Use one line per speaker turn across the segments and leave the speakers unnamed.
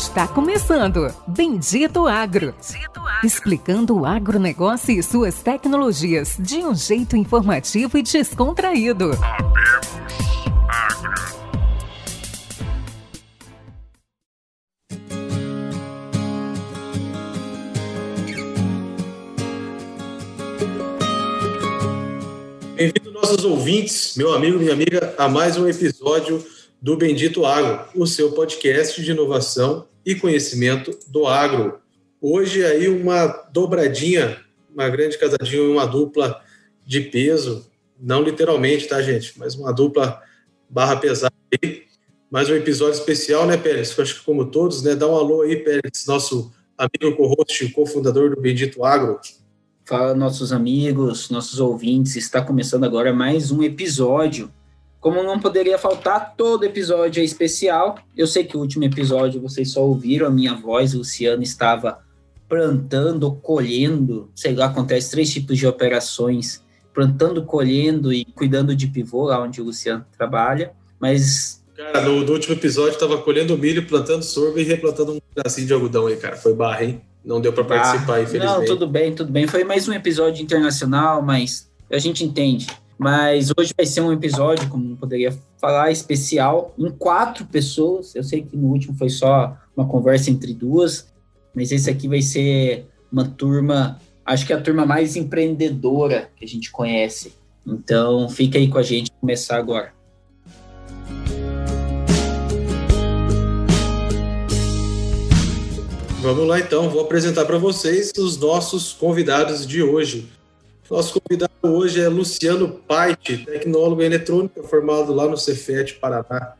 Está começando Bendito Agro. Explicando o agronegócio e suas tecnologias de um jeito informativo e descontraído.
Bem-vindo nossos ouvintes, meu amigo, minha amiga, a mais um episódio do Bendito Agro, o seu podcast de inovação e conhecimento do agro. Hoje aí uma dobradinha, uma grande casadinha, uma dupla de peso, não literalmente, tá, gente? Mas uma dupla barra pesada aí. Mais um episódio especial, né, Pérez? Eu acho que como todos, né? Dá um alô aí, Pérez, nosso amigo co-host e cofundador do Bendito Agro.
Fala, nossos amigos, nossos ouvintes, está começando agora mais um episódio. Como não poderia faltar, todo episódio é especial. Eu sei que o último episódio vocês só ouviram a minha voz, o Luciano estava plantando, colhendo, sei lá, acontece 3 tipos de operações, plantando, colhendo e cuidando de pivô, lá onde o Luciano trabalha, mas...
Cara, no último episódio estava colhendo milho, plantando sorgo e replantando um pedacinho de algodão aí, cara, foi barra, hein? Não deu para participar, infelizmente.
Não, tudo bem. Foi mais um episódio internacional, mas a gente entende. Mas hoje vai ser um episódio, como não poderia falar, especial, em 4 pessoas. Eu sei que no último foi só uma conversa entre 2, mas esse aqui vai ser uma turma, acho que é a turma mais empreendedora que a gente conhece. Então, fica aí com a gente, começar agora.
Vamos lá, então. Vou apresentar para vocês os nossos convidados de hoje. Nosso convidado hoje é Luciano Paiti, tecnólogo em eletrônica, formado lá no Cefet, Paraná,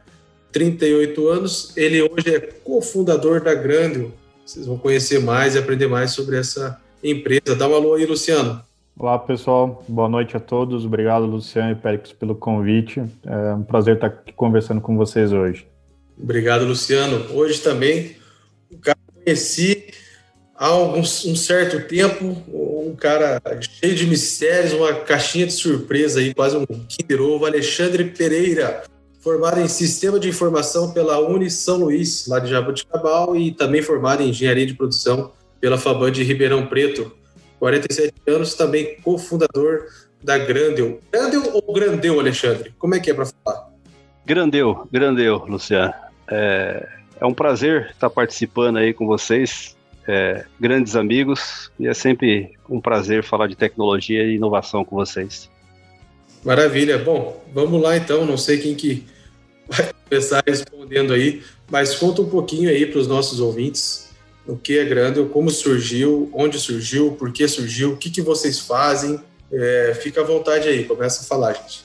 38 anos. Ele hoje é cofundador da Grandel. Vocês vão conhecer mais e aprender mais sobre essa empresa. Dá um alô aí, Luciano.
Olá, pessoal. Boa noite a todos. Obrigado, Luciano e Pérez, pelo convite. É um prazer estar aqui conversando com vocês hoje.
Obrigado, Luciano. Hoje também, o cara que eu conheci há um certo tempo, um cara cheio de mistérios, uma caixinha de surpresa aí, quase um Kinder Ovo, Alexandre Pereira, formado em Sistema de Informação pela Uni São Luís, lá de Jaboticabal, e também formado em Engenharia de Produção pela Faban de Ribeirão Preto. 47 anos, também cofundador da Grandel. Grandel ou Grandel, Alexandre? Como é que é para falar?
Grandel, Luciano. É um prazer estar participando aí com vocês. Grandes amigos, e é sempre um prazer falar de tecnologia e inovação com vocês.
Maravilha. Bom, vamos lá então, não sei quem que vai começar respondendo aí, mas conta um pouquinho aí para os nossos ouvintes o que é Grandel, como surgiu, onde surgiu, por que surgiu, o que vocês fazem. Fica à vontade aí, começa a falar, gente.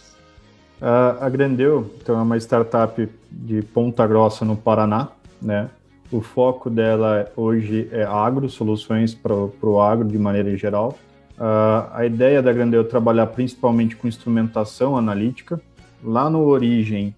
A Grandel, então, é uma startup de Ponta Grossa, no Paraná, né? O foco dela hoje é agro, soluções para o agro de maneira geral. A ideia da Grandel é trabalhar principalmente com instrumentação analítica. Lá no origem,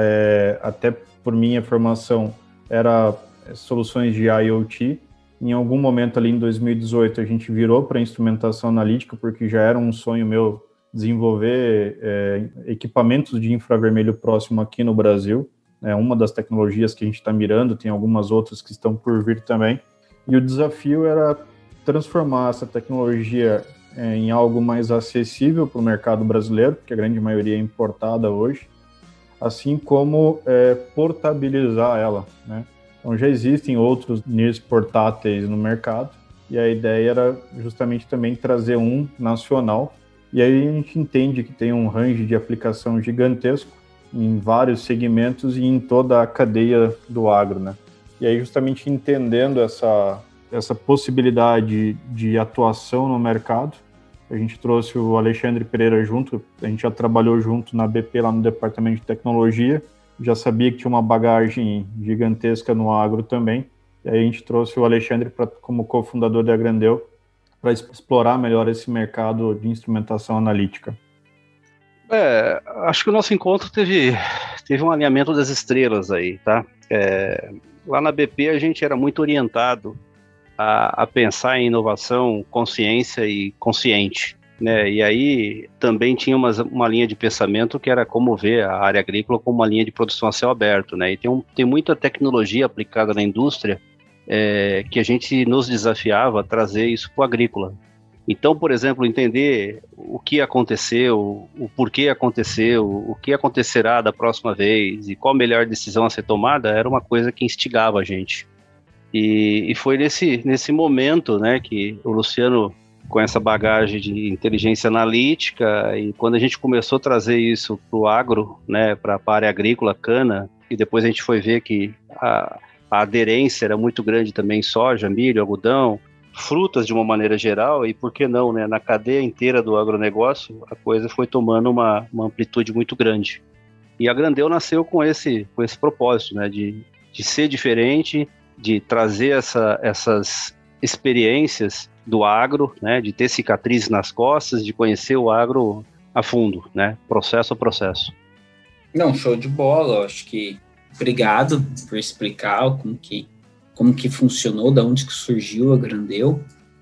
até por minha formação, era soluções de IoT. Em algum momento ali em 2018, a gente virou para instrumentação analítica, porque já era um sonho meu desenvolver equipamentos de infravermelho próximo aqui no Brasil. É uma das tecnologias que a gente está mirando, tem algumas outras que estão por vir também. E o desafio era transformar essa tecnologia em algo mais acessível para o mercado brasileiro, porque a grande maioria é importada hoje, assim como portabilizar ela, né? Então já existem outros NIRs portáteis no mercado, e a ideia era justamente também trazer um nacional, e aí a gente entende que tem um range de aplicação gigantesco, em vários segmentos e em toda a cadeia do agro, né? E aí, justamente entendendo essa possibilidade de atuação no mercado, a gente trouxe o Alexandre Pereira junto, a gente já trabalhou junto na BP, lá no departamento de tecnologia, já sabia que tinha uma bagagem gigantesca no agro também, e aí a gente trouxe o Alexandre como cofundador da Grandel para explorar melhor esse mercado de instrumentação analítica.
Acho que o nosso encontro teve um alinhamento das estrelas aí, tá? Lá na BP a gente era muito orientado a pensar em inovação, consciência e consciente, né? E aí também tinha uma linha de pensamento que era como ver a área agrícola como uma linha de produção a céu aberto, né? E tem muita tecnologia aplicada na indústria que a gente nos desafiava a trazer isso para o agrícola. Então, por exemplo, entender o que aconteceu, o porquê aconteceu, o que acontecerá da próxima vez e qual a melhor decisão a ser tomada era uma coisa que instigava a gente. E foi nesse momento, né, que o Luciano, com essa bagagem de inteligência analítica, e quando a gente começou a trazer isso para o agro, né, para a área agrícola, cana, e depois a gente foi ver que a aderência era muito grande também em soja, milho, algodão, frutas de uma maneira geral, e por que não, né, na cadeia inteira do agronegócio, a coisa foi tomando uma amplitude muito grande. E a Grandeu nasceu com esse propósito, né, de ser diferente, de trazer essas experiências do agro, né, de ter cicatrizes nas costas, de conhecer o agro a fundo, né, processo a processo.
Não, show de bola, eu acho que obrigado por explicar como que funcionou, da onde que surgiu a Grandeu,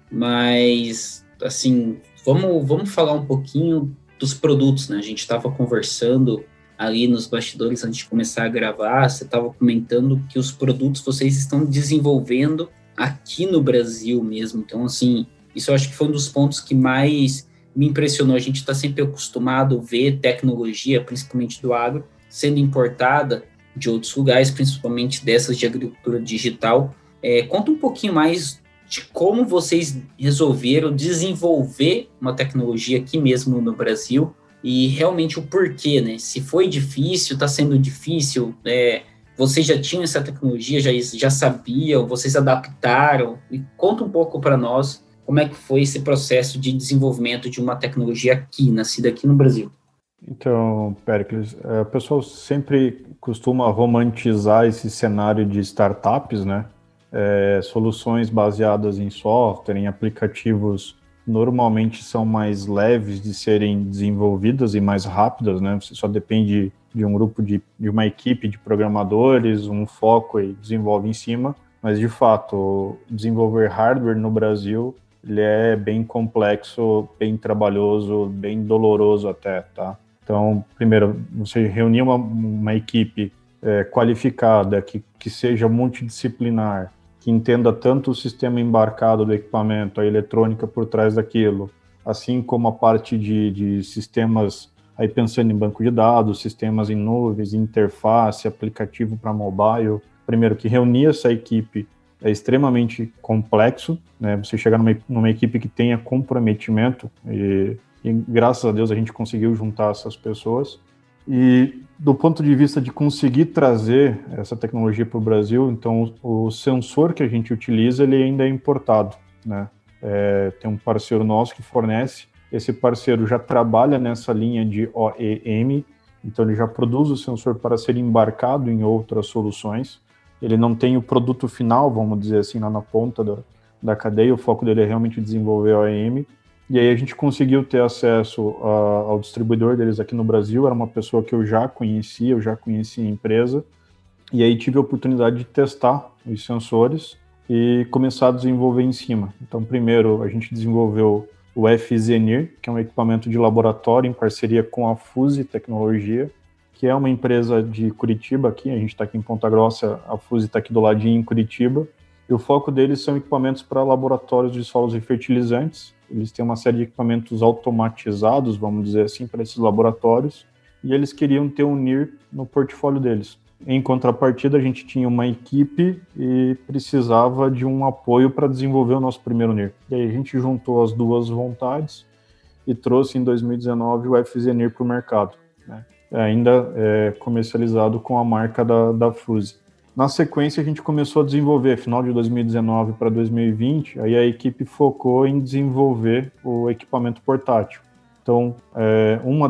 mas, assim, vamos falar um pouquinho dos produtos, né? A gente estava conversando ali nos bastidores antes de começar a gravar, você estava comentando que os produtos vocês estão desenvolvendo aqui no Brasil mesmo, então, assim, isso eu acho que foi um dos pontos que mais me impressionou. A gente está sempre acostumado a ver tecnologia, principalmente do agro, sendo importada de outros lugares, principalmente dessas de agricultura digital. Conta um pouquinho mais de como vocês resolveram desenvolver uma tecnologia aqui mesmo no Brasil e realmente o porquê, né? Se foi difícil, está sendo difícil, vocês já tinham essa tecnologia, já sabiam, vocês adaptaram? E conta um pouco para nós como é que foi esse processo de desenvolvimento de uma tecnologia aqui, nascida aqui no Brasil.
Então, Péricles, o pessoal sempre costuma romantizar esse cenário de startups, né? Soluções baseadas em software, em aplicativos, normalmente são mais leves de serem desenvolvidas e mais rápidas, né? Você só depende de um grupo de uma equipe de programadores, um foco e desenvolve em cima, mas de fato, desenvolver hardware no Brasil, ele é bem complexo, bem trabalhoso, bem doloroso até, tá? Então, primeiro, você reunir uma equipe qualificada, que seja multidisciplinar, que entenda tanto o sistema embarcado do equipamento, a eletrônica por trás daquilo, assim como a parte de sistemas, aí pensando em banco de dados, sistemas em nuvens, interface, aplicativo para mobile. Primeiro, que reunir essa equipe é extremamente complexo, né? Você chegar numa equipe que tenha comprometimento e graças a Deus a gente conseguiu juntar essas pessoas. E do ponto de vista de conseguir trazer essa tecnologia para o Brasil, então o sensor que a gente utiliza, ele ainda é importado, né? Tem um parceiro nosso que fornece, esse parceiro já trabalha nessa linha de OEM, então ele já produz o sensor para ser embarcado em outras soluções. Ele não tem o produto final, vamos dizer assim, lá na ponta da cadeia, o foco dele é realmente desenvolver OEM. E aí a gente conseguiu ter acesso ao distribuidor deles aqui no Brasil, era uma pessoa que eu já conhecia a empresa, e aí tive a oportunidade de testar os sensores e começar a desenvolver em cima. Então, primeiro, a gente desenvolveu o FZNIR, que é um equipamento de laboratório em parceria com a Fuse Tecnologia, que é uma empresa de Curitiba aqui, a gente está aqui em Ponta Grossa, a Fuse está aqui do ladinho em Curitiba, e o foco deles são equipamentos para laboratórios de solos e fertilizantes. Eles têm uma série de equipamentos automatizados, vamos dizer assim, para esses laboratórios, e eles queriam ter um NIR no portfólio deles. Em contrapartida, a gente tinha uma equipe e precisava de um apoio para desenvolver o nosso primeiro NIR. E aí a gente juntou as duas vontades e trouxe em 2019 o FZNIR para o mercado, né? Ainda comercializado com a marca da Fuse. Na sequência, a gente começou a desenvolver, final de 2019 para 2020, aí a equipe focou em desenvolver o equipamento portátil. Então, uma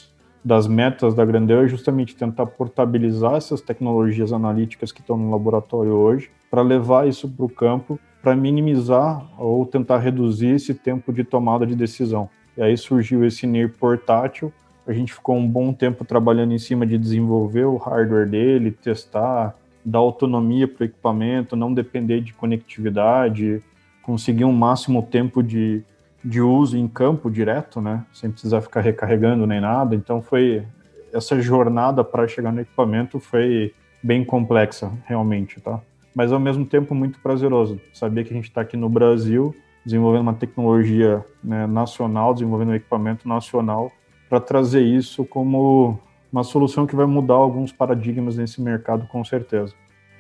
das metas da Grandeu é justamente tentar portabilizar essas tecnologias analíticas que estão no laboratório hoje, para levar isso para o campo, para minimizar ou tentar reduzir esse tempo de tomada de decisão. E aí surgiu esse NIR portátil, a gente ficou um bom tempo trabalhando em cima de desenvolver o hardware dele, testar, dar autonomia para o equipamento, não depender de conectividade, conseguir um máximo tempo de uso em campo direto, né? Sem precisar ficar recarregando nem nada. Então essa jornada para chegar no equipamento foi bem complexa, realmente, tá? mas ao mesmo tempo muito prazeroso. Saber que a gente está aqui no Brasil, desenvolvendo uma tecnologia, né, nacional, desenvolvendo um equipamento nacional, para trazer isso como uma solução que vai mudar alguns paradigmas nesse mercado, com certeza.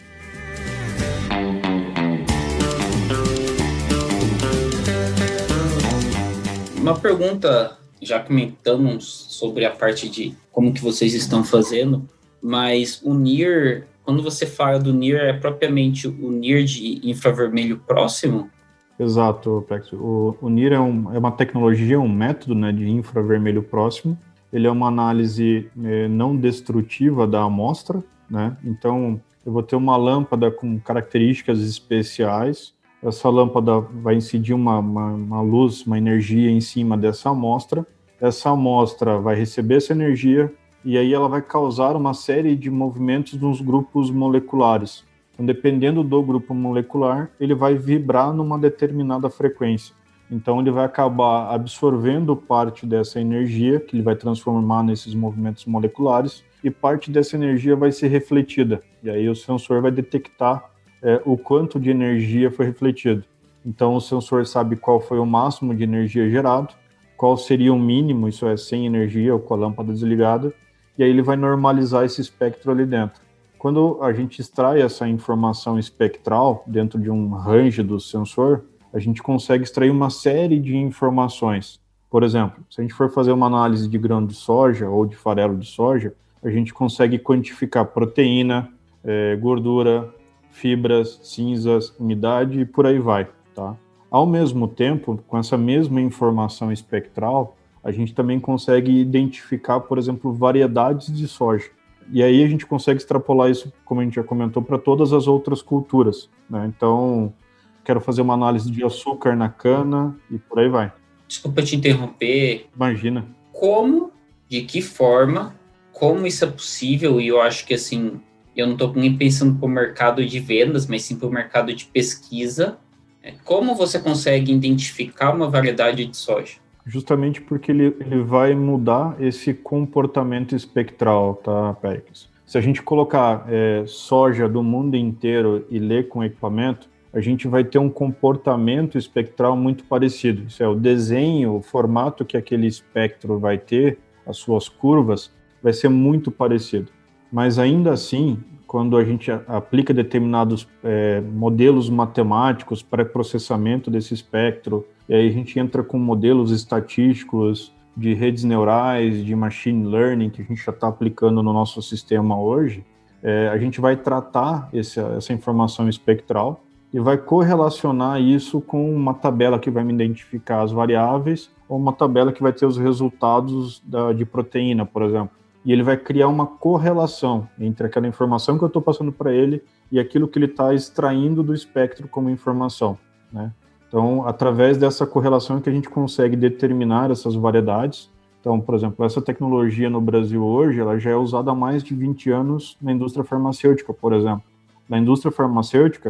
Uma pergunta, já comentamos sobre a parte de como que vocês estão fazendo, mas o NIR, quando você fala do NIR, é propriamente o NIR de infravermelho próximo?
Exato, Pex. O NIR é uma tecnologia, um método, né, de infravermelho próximo. Ele é uma análise não destrutiva da amostra, né? Então, eu vou ter uma lâmpada com características especiais. Essa lâmpada vai incidir uma luz, uma energia em cima dessa amostra. Essa amostra vai receber essa energia e aí ela vai causar uma série de movimentos nos grupos moleculares. Então, dependendo do grupo molecular, ele vai vibrar numa determinada frequência. Então, ele vai acabar absorvendo parte dessa energia, que ele vai transformar nesses movimentos moleculares, e parte dessa energia vai ser refletida. E aí o sensor vai detectar o quanto de energia foi refletido. Então, o sensor sabe qual foi o máximo de energia gerado, qual seria o mínimo, isso é, sem energia ou com a lâmpada desligada, e aí ele vai normalizar esse espectro ali dentro. Quando a gente extrai essa informação espectral dentro de um range do sensor, a gente consegue extrair uma série de informações. Por exemplo, se a gente for fazer uma análise de grão de soja ou de farelo de soja, a gente consegue quantificar proteína, gordura, fibras, cinzas, umidade e por aí vai, tá? Ao mesmo tempo, com essa mesma informação espectral, a gente também consegue identificar, por exemplo, variedades de soja. E aí a gente consegue extrapolar isso, como a gente já comentou, para todas as outras culturas, né? Então, quero fazer uma análise de açúcar na cana e por aí vai.
Desculpa te interromper.
Imagina.
Como, de que forma, como isso é possível? E eu acho que, assim, eu não estou nem pensando para o mercado de vendas, mas sim para o mercado de pesquisa. Como você consegue identificar uma variedade de soja?
Justamente porque ele vai mudar esse comportamento espectral, tá, Pérez? Se a gente colocar soja do mundo inteiro e ler com equipamento, a gente vai ter um comportamento espectral muito parecido. Isso é, o desenho, o formato que aquele espectro vai ter, as suas curvas, vai ser muito parecido. Mas ainda assim, quando a gente aplica determinados modelos matemáticos para processamento desse espectro, e aí a gente entra com modelos estatísticos de redes neurais, de machine learning, que a gente já está aplicando no nosso sistema hoje, a gente vai tratar essa informação espectral e vai correlacionar isso com uma tabela que vai me identificar as variáveis, ou uma tabela que vai ter os resultados de proteína, por exemplo. E ele vai criar uma correlação entre aquela informação que eu estou passando para ele e aquilo que ele está extraindo do espectro como informação, né? Então, através dessa correlação é que a gente consegue determinar essas variedades. Então, por exemplo, essa tecnologia no Brasil hoje, ela já é usada há mais de 20 anos na indústria farmacêutica, por exemplo. Na indústria farmacêutica,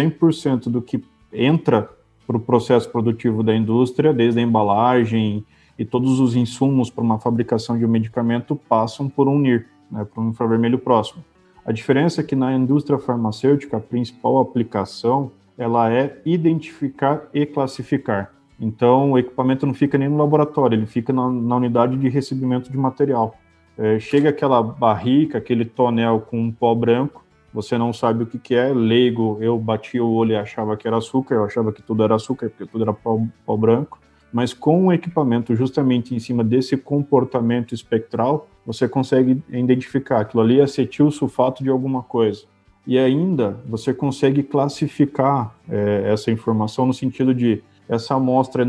100% do que entra para o processo produtivo da indústria, desde a embalagem e todos os insumos para uma fabricação de um medicamento passam por um NIR, né, por um infravermelho próximo. A diferença é que na indústria farmacêutica, a principal aplicação, ela é identificar e classificar. Então, o equipamento não fica nem no laboratório, ele fica na unidade de recebimento de material. Chega aquela barrica, aquele tonel com um pó branco, você não sabe o que é, leigo, eu batia o olho e achava que era açúcar, eu achava que tudo era açúcar, porque tudo era pó branco. Mas com o equipamento justamente em cima desse comportamento espectral, você consegue identificar aquilo ali é acetil sulfato de alguma coisa. E ainda você consegue classificar essa informação no sentido de essa amostra é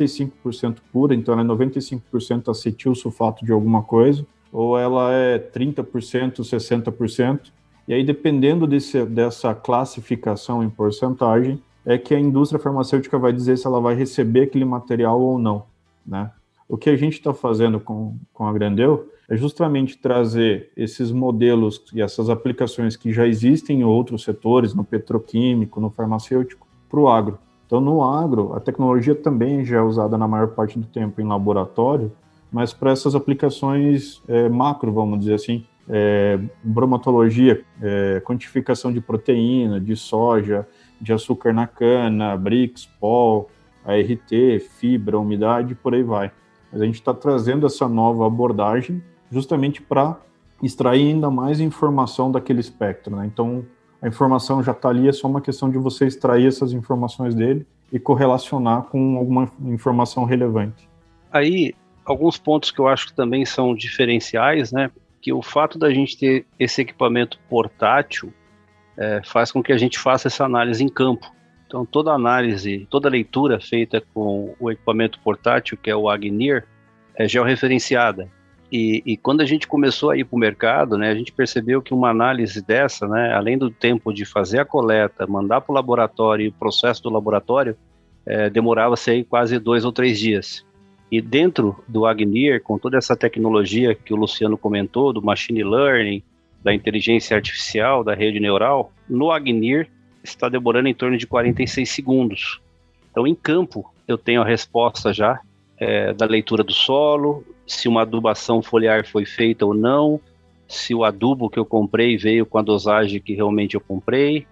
95% pura, então ela é 95% acetil sulfato de alguma coisa, ou ela é 30%, 60%. E aí, dependendo dessa classificação em porcentagem, é que a indústria farmacêutica vai dizer se ela vai receber aquele material ou não, né? O que a gente está fazendo com a Grandeu é justamente trazer esses modelos e essas aplicações que já existem em outros setores, no petroquímico, no farmacêutico, para o agro. Então, no agro, a tecnologia também já é usada na maior parte do tempo em laboratório, mas para essas aplicações macro, vamos dizer assim, bromatologia, quantificação de proteína, de soja, de açúcar na cana, Brix, POL, ART, fibra, umidade, por aí vai. Mas a gente está trazendo essa nova abordagem justamente para extrair ainda mais informação daquele espectro, né? Então, a informação já está ali, é só uma questão de você extrair essas informações dele e correlacionar com alguma informação relevante.
Aí, alguns pontos que eu acho que também são diferenciais, né? Que o fato da gente ter esse equipamento portátil faz com que a gente faça essa análise em campo. Então, toda análise, toda leitura feita com o equipamento portátil, que é o Agnir, é georreferenciada. E quando a gente começou a ir para o mercado, né, a gente percebeu que uma análise dessa, né, além do tempo de fazer a coleta, mandar para o laboratório e o processo do laboratório, demorava-se aí quase 2 ou 3 dias. E dentro do Agnir, com toda essa tecnologia que o Luciano comentou, do machine learning, da inteligência artificial, da rede neural, no Agnir está demorando em torno de 46 segundos. Então, em campo, eu tenho a resposta já da leitura do solo, se uma adubação foliar foi feita ou não, se o adubo que eu comprei veio com a dosagem que realmente eu comprei,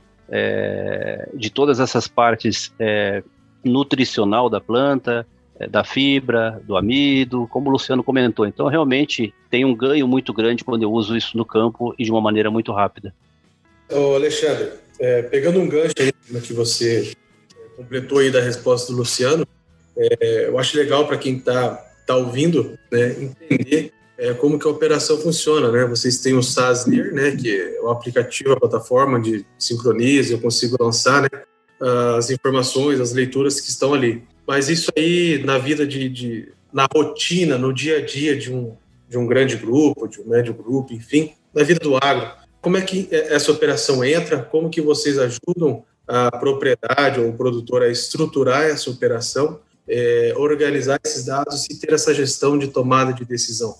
de todas essas partes nutricional da planta, da fibra, do amido, como o Luciano comentou. Então, realmente, tem um ganho muito grande quando eu uso isso no campo e de uma maneira muito rápida.
Ô Alexandre, pegando um gancho aí que você completou aí da resposta do Luciano, eu acho legal para quem está ouvindo, né, entender como que a operação funciona, né? Vocês têm o SaaSnir, né, que é o aplicativo, a plataforma de sincroniza, eu consigo lançar, né, as informações, as leituras que estão ali. Mas isso aí, na vida na rotina, no dia a dia de um grande grupo, de um médio grupo, enfim, na vida do agro, como é que essa operação entra? Como que vocês ajudam a propriedade ou o produtor a estruturar essa operação, organizar esses dados e ter essa gestão de tomada de decisão?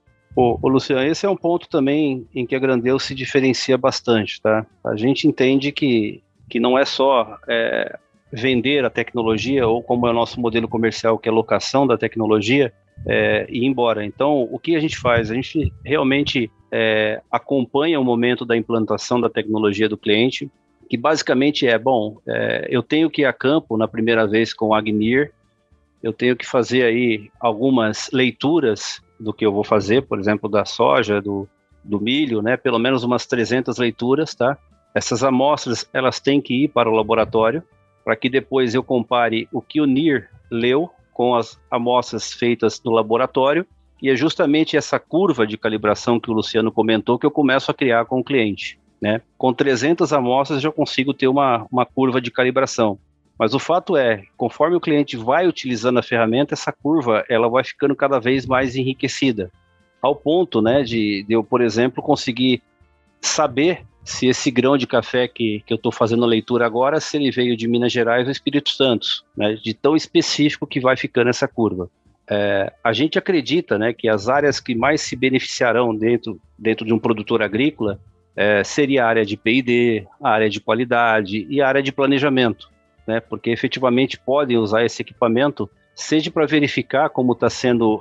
Ô Luciano, esse é um ponto também em que a Grandeu se diferencia bastante, tá? A gente entende que não é só vender a tecnologia, ou como é o nosso modelo comercial, que é locação da tecnologia, e ir embora. Então, o que a gente faz? A gente realmente acompanha o momento da implantação da tecnologia do cliente, que basicamente eu tenho que ir a campo na primeira vez com o Agnir, eu tenho que fazer aí algumas leituras do que eu vou fazer, por exemplo, da soja, do milho, né? Pelo menos umas 300 leituras, tá? Essas amostras, elas têm que ir para o laboratório, para que depois eu compare o que o NIR leu com as amostras feitas no laboratório, e é justamente essa curva de calibração que o Luciano comentou que eu começo a criar com o cliente, né? Com 300 amostras eu consigo ter uma curva de calibração. Mas o fato é, conforme o cliente vai utilizando a ferramenta, essa curva ela vai ficando cada vez mais enriquecida, ao ponto, né, de eu, por exemplo, conseguir saber se esse grão de café que eu estou fazendo a leitura agora, se ele veio de Minas Gerais ou Espírito Santo, né, de tão específico que vai ficando essa curva. A gente acredita, né, que as áreas que mais se beneficiarão dentro de um produtor agrícola seria a área de P&D, a área de qualidade e a área de planejamento, né, porque efetivamente podem usar esse equipamento, seja para verificar como está sendo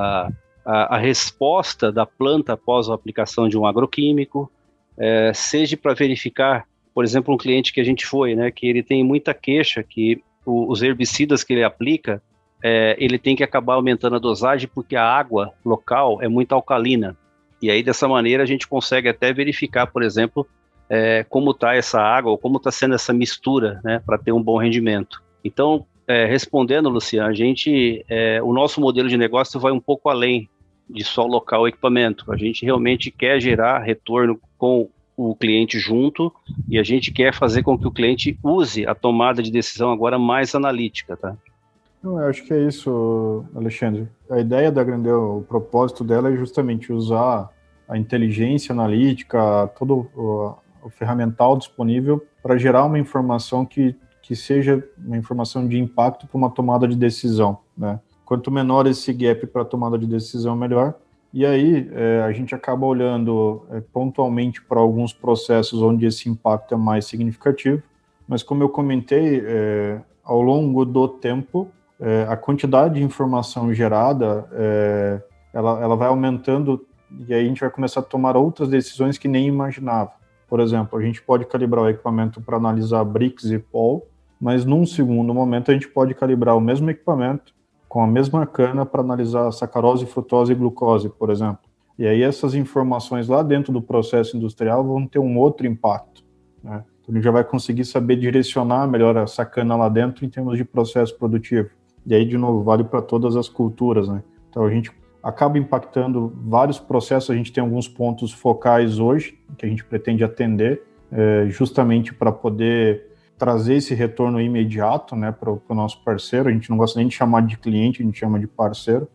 a resposta da planta após a aplicação de um agroquímico, seja para verificar, por exemplo, um cliente que a gente foi, né, que ele tem muita queixa que os herbicidas que ele aplica, ele tem que acabar aumentando a dosagem porque a água local é muito alcalina. E aí, dessa maneira, a gente consegue até verificar, por exemplo, como está essa água ou como está sendo essa mistura, né, para ter um bom rendimento. Então, respondendo, Luciano, o nosso modelo de negócio vai um pouco além de só locar o equipamento. A gente realmente quer gerar retorno com o cliente junto e a gente quer fazer com que o cliente use a tomada de decisão agora mais analítica, tá?
Eu acho que é isso, Alexandre. A ideia da Grandeu, o propósito dela é justamente usar a inteligência analítica, todo o ferramental disponível para gerar uma informação que seja uma informação de impacto para uma tomada de decisão, né? Quanto menor esse gap para a tomada de decisão, melhor. E aí a gente acaba olhando pontualmente para alguns processos onde esse impacto é mais significativo, mas como eu comentei, ao longo do tempo, a quantidade de informação gerada, ela vai aumentando e aí a gente vai começar a tomar outras decisões que nem imaginava. Por exemplo, a gente pode calibrar o equipamento para analisar Brix e POL, mas num segundo momento a gente pode calibrar o mesmo equipamento com a mesma cana para analisar sacarose, frutose e glucose, por exemplo. E aí essas informações lá dentro do processo industrial vão ter um outro impacto, né? Então a gente já vai conseguir saber direcionar melhor essa cana lá dentro em termos de processo produtivo. E aí, de novo, vale para todas as culturas, né? Então a gente acaba impactando vários processos. A gente tem alguns pontos focais hoje que a gente pretende atender, justamente para poder trazer esse retorno imediato, né, para o nosso parceiro. A gente não gosta nem de chamar de cliente, a gente chama de parceiro.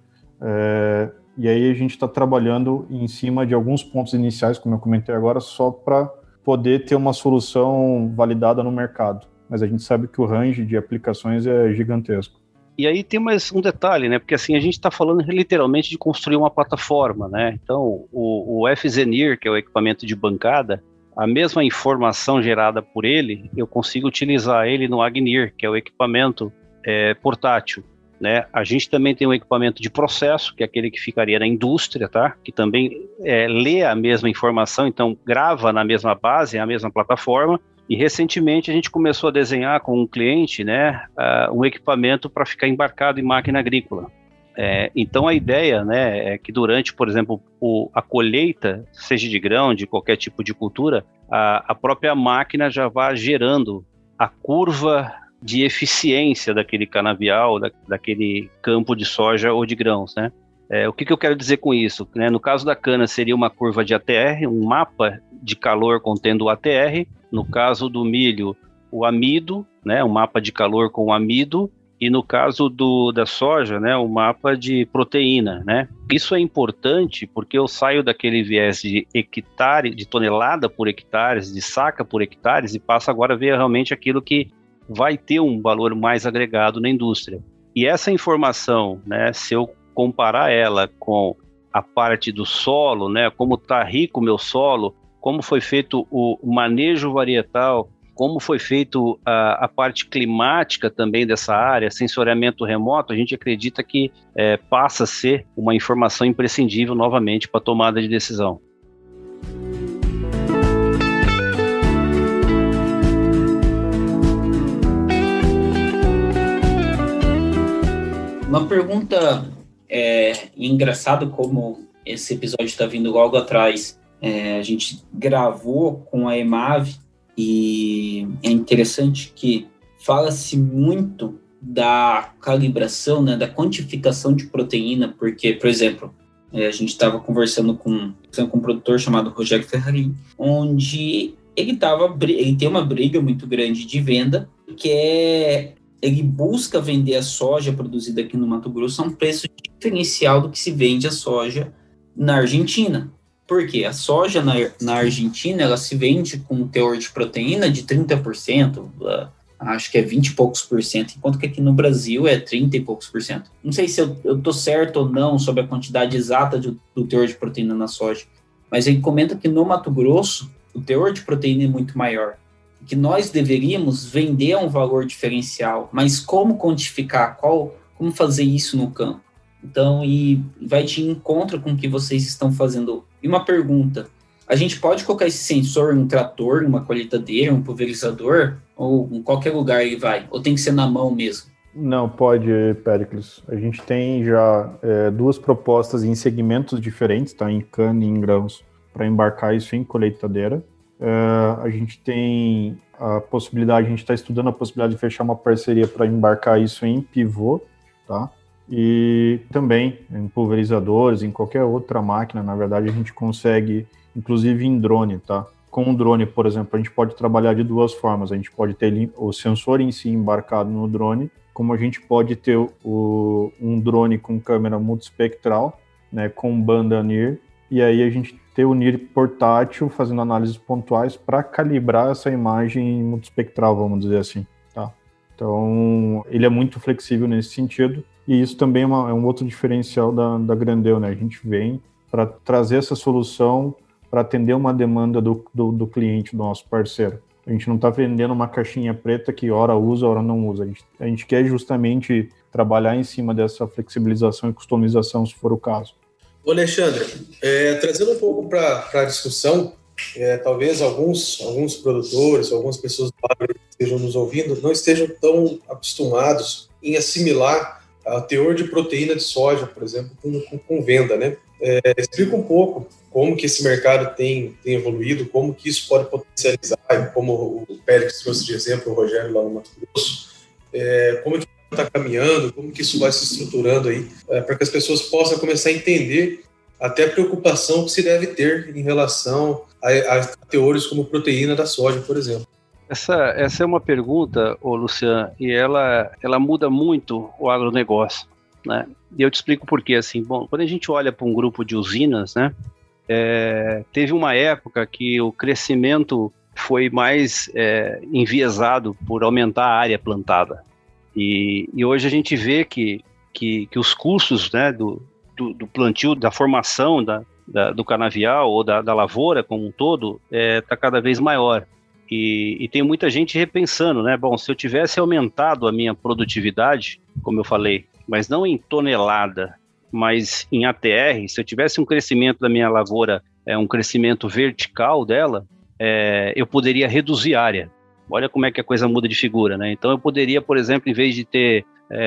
E aí a gente está trabalhando em cima de alguns pontos iniciais, como eu comentei agora, só para poder ter uma solução validada no mercado. Mas a gente sabe que o range de aplicações é gigantesco.
E aí tem mais um detalhe, né? Porque assim, a gente está falando literalmente de construir uma plataforma, né? Então, o FZNIR, que é o equipamento de bancada, a mesma informação gerada por ele, eu consigo utilizar ele no AGNIR, que é o equipamento portátil, né? A gente também tem um equipamento de processo, que é aquele que ficaria na indústria, tá? Que também lê a mesma informação, então grava na mesma base, a mesma plataforma. E recentemente a gente começou a desenhar com um cliente, né, um equipamento para ficar embarcado em máquina agrícola. Então a ideia, né, é que durante, por exemplo, a colheita, seja de grão, de qualquer tipo de cultura, a própria máquina já vai gerando a curva de eficiência daquele canavial, daquele campo de soja ou de grãos, né? O que eu quero dizer com isso? Né? No caso da cana seria uma curva de ATR, um mapa de calor contendo o ATR. No caso do milho, o amido, né? Um mapa de calor com o amido. E no caso da soja, né? Um mapa de proteína, né? Isso é importante porque eu saio daquele viés de hectare, de tonelada por hectares, de saca por hectares, e passo agora a ver realmente aquilo que vai ter um valor mais agregado na indústria. E essa informação, né? Se eu comparar ela com a parte do solo, né, como está rico o meu solo, como foi feito o manejo varietal, como foi feito a parte climática também dessa área, sensoriamento remoto, a gente acredita que passa a ser uma informação imprescindível novamente para a tomada de decisão.
Uma pergunta engraçado como esse episódio está vindo logo atrás. A gente gravou com a EMAV e é interessante que fala-se muito da calibração, né, da quantificação de proteína, porque, por exemplo, a gente estava conversando com um produtor chamado Rogério Ferrarin, onde ele tem uma briga muito grande de venda, que ele busca vender a soja produzida aqui no Mato Grosso a um preço diferencial do que se vende a soja na Argentina. Por quê? A soja na Argentina, ela se vende com um teor de proteína de 30%, acho que é 20 e poucos por cento, enquanto que aqui no Brasil é 30 e poucos por cento. Não sei se eu estou certo ou não sobre a quantidade exata do teor de proteína na soja, mas ele comenta que no Mato Grosso o teor de proteína é muito maior, que nós deveríamos vender a um valor diferencial, mas como quantificar, como fazer isso no campo? Então, e vai de encontro com o que vocês estão fazendo. E uma pergunta, a gente pode colocar esse sensor em um trator, em uma colheitadeira, um pulverizador, ou em qualquer lugar ele vai? Ou tem que ser na mão mesmo?
Não, pode, Péricles. A gente tem já duas propostas em segmentos diferentes, tá? Em cana e em grãos, para embarcar isso em colheitadeira. A gente tem a possibilidade, a gente está estudando a possibilidade de fechar uma parceria para embarcar isso em pivô, tá? E também em pulverizadores, em qualquer outra máquina, na verdade, a gente consegue, inclusive em drone, tá? Com o drone, por exemplo, a gente pode trabalhar de duas formas. A gente pode ter o sensor em si embarcado no drone, como a gente pode ter um drone com câmera multispectral, né, com banda NIR, e aí a gente ter o NIR portátil fazendo análises pontuais para calibrar essa imagem multispectral, vamos dizer assim, tá? Então, ele é muito flexível nesse sentido, e isso também é um outro diferencial da Grandeu, né? A gente vem para trazer essa solução para atender uma demanda do cliente, do nosso parceiro. A gente não está vendendo uma caixinha preta que ora usa, ora não usa. A gente quer justamente trabalhar em cima dessa flexibilização e customização, se for o caso.
Ô Alexandre, trazendo um pouco para a discussão, talvez alguns produtores, algumas pessoas que estejam nos ouvindo, não estejam tão acostumados em assimilar o teor de proteína de soja, por exemplo, com venda, né? Explica um pouco como que esse mercado tem evoluído, como que isso pode potencializar, como o Pélix trouxe de exemplo, o Rogério lá no Mato Grosso, como que está caminhando, como que isso vai se estruturando aí, para que as pessoas possam começar a entender até a preocupação que se deve ter em relação a teores como proteína da soja, por exemplo.
Essa é uma pergunta, Luciano, e ela muda muito o agronegócio, né? E eu te explico por quê. Assim, bom, quando a gente olha para um grupo de usinas, né, teve uma época que o crescimento foi mais enviesado por aumentar a área plantada. E hoje a gente vê que os custos, né, do plantio, da formação do canavial ou da lavoura como um todo está cada vez maior. E tem muita gente repensando, né? Bom, se eu tivesse aumentado a minha produtividade, como eu falei, mas não em tonelada, mas em ATR, se eu tivesse um crescimento da minha lavoura, um crescimento vertical dela, eu poderia reduzir a área. Olha como é que a coisa muda de figura, né? Então eu poderia, por exemplo, em vez de ter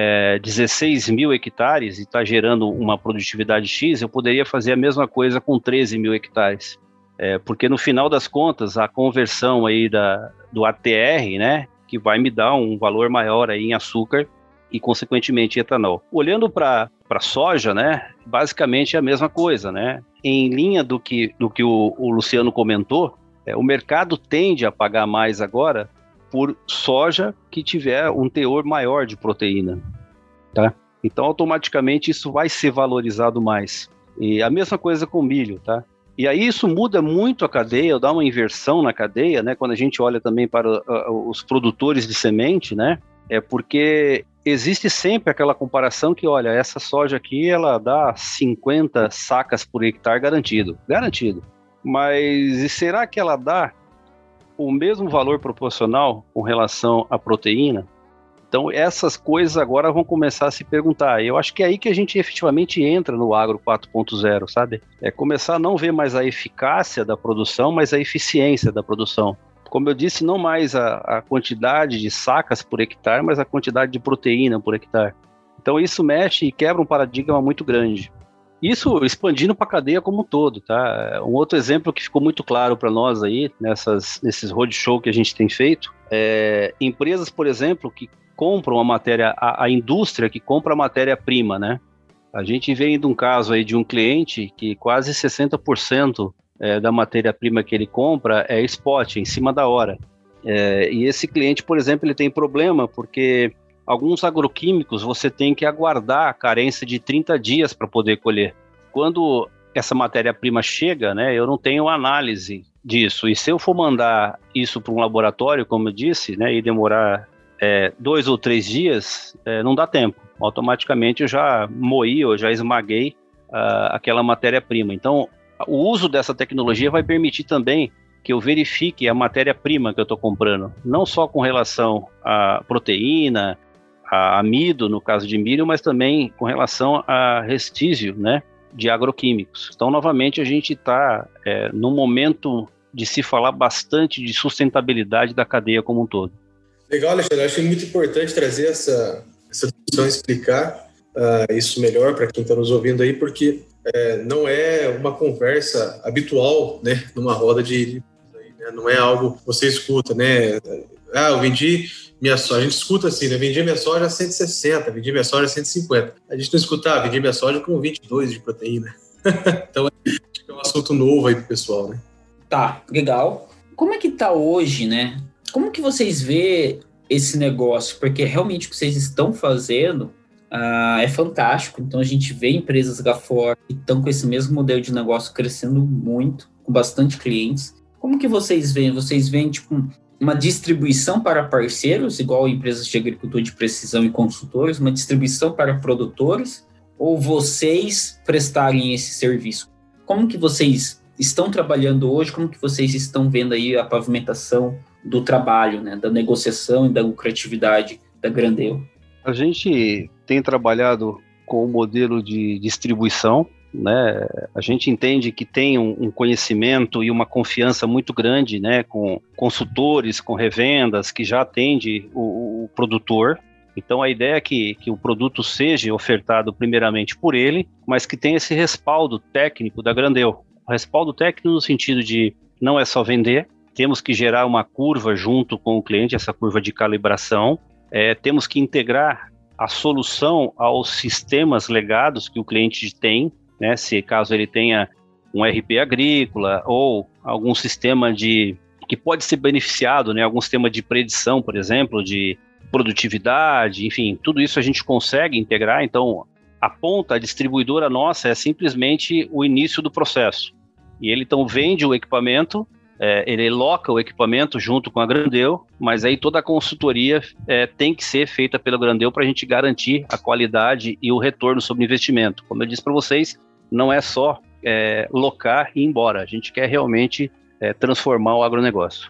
16 mil hectares e estar gerando uma produtividade X, eu poderia fazer a mesma coisa com 13 mil hectares. Porque no final das contas, a conversão aí do ATR, né, que vai me dar um valor maior aí em açúcar e, consequentemente, etanol. Olhando para a soja, né, basicamente é a mesma coisa, né? Em linha do que o Luciano comentou, o mercado tende a pagar mais agora por soja que tiver um teor maior de proteína, tá? Então, automaticamente, isso vai ser valorizado mais. E a mesma coisa com milho, tá? E aí isso muda muito a cadeia, dá uma inversão na cadeia, né? Quando a gente olha também para os produtores de semente, né? Porque existe sempre aquela comparação que, olha, essa soja aqui, ela dá 50 sacas por hectare garantido. Mas e será que ela dá o mesmo valor proporcional com relação à proteína? Então, essas coisas agora vão começar a se perguntar. Eu acho que é aí que a gente efetivamente entra no Agro 4.0, sabe? Começar a não ver mais a eficácia da produção, mas a eficiência da produção. Como eu disse, não mais a quantidade de sacas por hectare, mas a quantidade de proteína por hectare. Então, isso mexe e quebra um paradigma muito grande. Isso expandindo para a cadeia como um todo, tá? Um outro exemplo que ficou muito claro para nós aí, nesses roadshow que a gente tem feito, empresas, por exemplo, que compram a indústria que compra a matéria-prima, né? A gente vem de um caso aí de um cliente que quase 60% da matéria-prima que ele compra é spot, em cima da hora. E esse cliente, por exemplo, ele tem problema porque alguns agroquímicos você tem que aguardar a carência de 30 dias para poder colher. Quando essa matéria-prima chega, né, eu não tenho análise disso. E se eu for mandar isso para um laboratório, como eu disse, né, e demorar 2 ou 3 dias, não dá tempo. Automaticamente eu já moí, eu já esmaguei aquela matéria-prima. Então, o uso dessa tecnologia vai permitir também que eu verifique a matéria-prima que eu estou comprando, não só com relação à proteína, a amido, no caso de milho, mas também com relação a restício, né, de agroquímicos. Então, novamente, a gente está num momento de se falar bastante de sustentabilidade da cadeia como um todo.
Legal, Alexandre. Eu achei muito importante trazer essa discussão e explicar isso melhor para quem está nos ouvindo aí, porque não é uma conversa habitual, né, numa roda de né, não é algo que você escuta, né? Eu vendi minha soja. A gente escuta assim, né? Vendi minha soja a 160, vendi minha soja a 150. A gente não escuta, vendi minha soja com 22 de proteína. Então, acho que é um assunto novo aí pro pessoal, né?
Tá, legal. Como é que tá hoje, né? Como que vocês vê esse negócio? Porque realmente o que vocês estão fazendo é fantástico. Então a gente vê empresas lá fora que estão com esse mesmo modelo de negócio crescendo muito, com bastante clientes. Como que vocês veem? Vocês veem tipo uma distribuição para parceiros, igual empresas de agricultura de precisão e consultores, uma distribuição para produtores, ou vocês prestarem esse serviço? Como que vocês estão trabalhando hoje? Como que vocês estão vendo aí a pavimentação do trabalho, né, da negociação e da lucratividade da Grandeu?
A gente tem trabalhado com o modelo de distribuição, né? A gente entende que tem um conhecimento e uma confiança muito grande, né, com consultores, com revendas, que já atende o produtor. Então a ideia é que o produto seja ofertado primeiramente por ele, mas que tenha esse respaldo técnico da Grandeu. O respaldo técnico no sentido de não é só vender, temos que gerar uma curva junto com o cliente, essa curva de calibração, temos que integrar a solução aos sistemas legados que o cliente tem, né, se caso ele tenha um RP agrícola ou algum sistema que pode ser beneficiado, né, algum sistema de predição, por exemplo, de produtividade, enfim, tudo isso a gente consegue integrar. Então, a distribuidora nossa é simplesmente o início do processo. E ele então vende o equipamento, ele loca o equipamento junto com a Grandeu, mas aí toda a consultoria tem que ser feita pela Grandeu para a gente garantir a qualidade e o retorno sobre o investimento. Como eu disse para vocês, não é só locar e ir embora, a gente quer realmente transformar o agronegócio.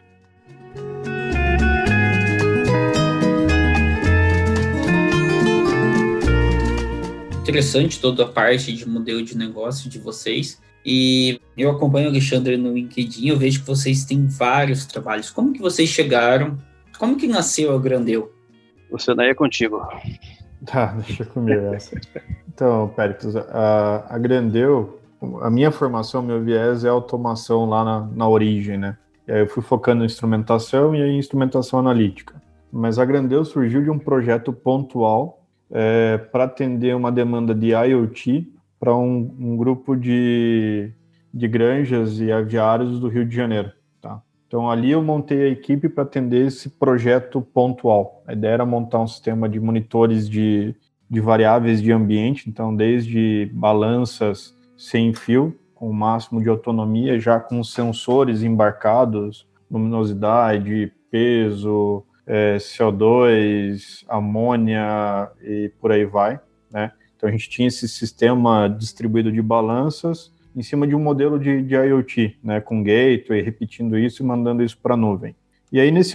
Interessante toda a parte de modelo de negócio de vocês. E eu acompanho o Alexandre no LinkedIn, eu vejo que vocês têm vários trabalhos. Como que vocês chegaram? Como que nasceu a Grandeu?
Você daí é contigo.
Tá, deixa comigo essa. Então, Péricles, a Grandeu, a minha formação, meu viés é automação lá na origem, né? E aí eu fui focando em instrumentação e em instrumentação analítica. Mas a Grandeu surgiu de um projeto pontual para atender uma demanda de IoT para um grupo de granjas e aviários do Rio de Janeiro. Tá? Então, ali eu montei a equipe para atender esse projeto pontual. A ideia era montar um sistema de monitores de variáveis de ambiente, então, desde balanças sem fio, com o máximo de autonomia, já com sensores embarcados, luminosidade, peso, CO2, amônia e por aí vai, né? Então, a gente tinha esse sistema distribuído de balanças em cima de um modelo de IoT, né, com gateway, repetindo isso e mandando isso para a nuvem. E aí, nesse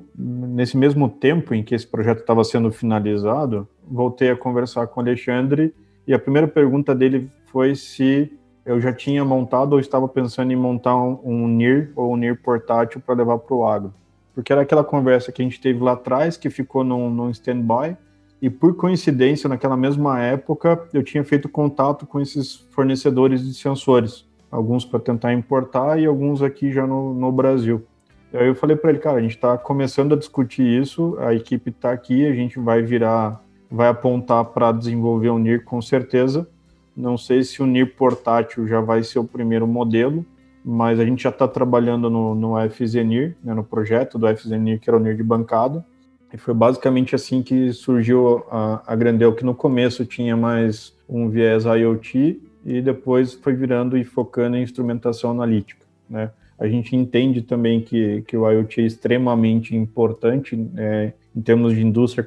mesmo tempo em que esse projeto estava sendo finalizado, voltei a conversar com o Alexandre e a primeira pergunta dele foi se eu já tinha montado ou estava pensando em montar um NIR ou um NIR portátil para levar para o agro. Porque era aquela conversa que a gente teve lá atrás, que ficou num stand-by, e por coincidência, naquela mesma época, eu tinha feito contato com esses fornecedores de sensores, alguns para tentar importar e alguns aqui já no Brasil. E aí eu falei para ele, cara, a gente está começando a discutir isso, a equipe está aqui, a gente vai apontar para desenvolver um NIR com certeza. Não sei se o NIR portátil já vai ser o primeiro modelo, mas a gente já está trabalhando no FZNIR, né, no projeto do FZNIR, que era o NIR de bancada. E foi basicamente assim que surgiu a Grandeu, que no começo tinha mais um viés IoT e depois foi virando e focando em instrumentação analítica, né? A gente entende também que o IoT é extremamente importante em termos de indústria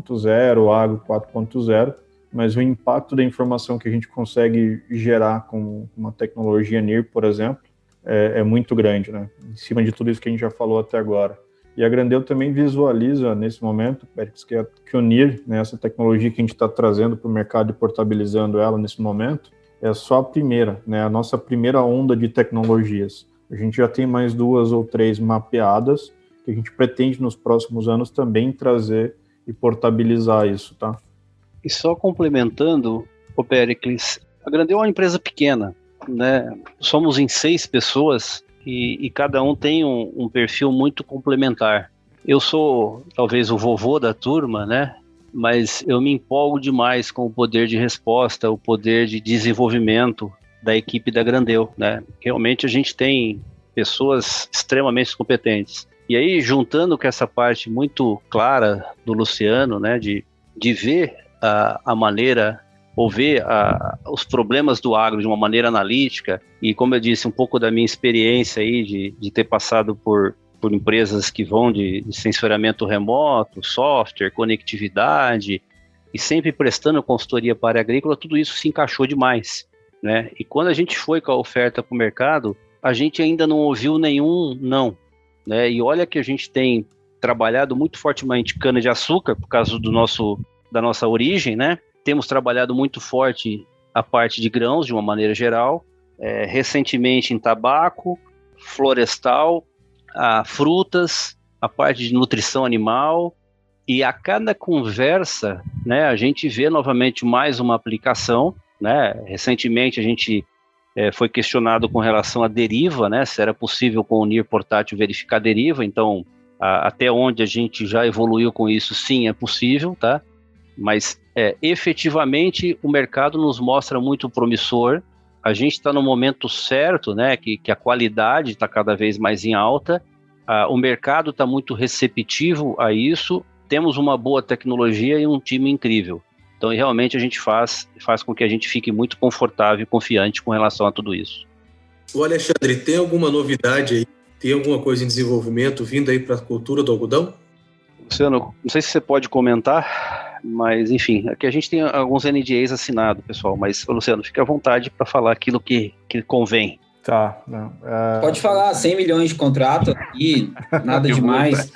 4.0, agro 4.0, mas o impacto da informação que a gente consegue gerar com uma tecnologia NIR, por exemplo, é muito grande, né? Em cima de tudo isso que a gente já falou até agora. E a Grandeu também visualiza, nesse momento, que o NIR, né, essa tecnologia que a gente está trazendo para o mercado e portabilizando ela nesse momento, é só a primeira, né, a nossa primeira onda de tecnologias. A gente já tem mais 2 ou 3 mapeadas, que a gente pretende nos próximos anos também trazer e portabilizar isso, tá?
E só complementando, Péricles, a Grandeu é uma empresa pequena, né? Somos em 6 pessoas, e cada um tem um perfil muito complementar. Eu sou talvez o vovô da turma, né? Mas eu me empolgo demais com o poder de resposta, o poder de desenvolvimento da equipe da Grandeu, né? Realmente a gente tem pessoas extremamente competentes. E aí, juntando com essa parte muito clara do Luciano, né? De ver a maneira, ou ver os problemas do agro de uma maneira analítica, e como eu disse, um pouco da minha experiência aí de ter passado por empresas que vão de sensoriamento remoto, software, conectividade, e sempre prestando consultoria para a área agrícola, tudo isso se encaixou demais, né? E quando a gente foi com a oferta para o mercado, a gente ainda não ouviu nenhum não, né? E olha que a gente tem trabalhado muito fortemente cana-de-açúcar, por causa da nossa origem, né? Temos trabalhado muito forte a parte de grãos, de uma maneira geral, recentemente em tabaco, florestal, frutas, a parte de nutrição animal, e a cada conversa, né, a gente vê novamente mais uma aplicação, né? Recentemente a gente foi questionado com relação à deriva, né, se era possível com o NIR portátil verificar a deriva, então até onde a gente já evoluiu com isso, sim, é possível, tá? Mas efetivamente o mercado nos mostra muito promissor, a gente está no momento certo, né, que a qualidade está cada vez mais em alta, o mercado está muito receptivo a isso, temos uma boa tecnologia e um time incrível. Então, realmente, a gente faz com que a gente fique muito confortável e confiante com relação a tudo isso.
O Alexandre, tem alguma novidade aí? Tem alguma coisa em desenvolvimento vindo aí para a cultura do algodão?
Luciano, não sei se você pode comentar, mas, enfim, aqui a gente tem alguns NDAs assinados, pessoal, mas, Luciano, fique à vontade para falar aquilo que convém.
Tá. Não,
Pode falar, 100 milhões de contrato aqui, nada demais.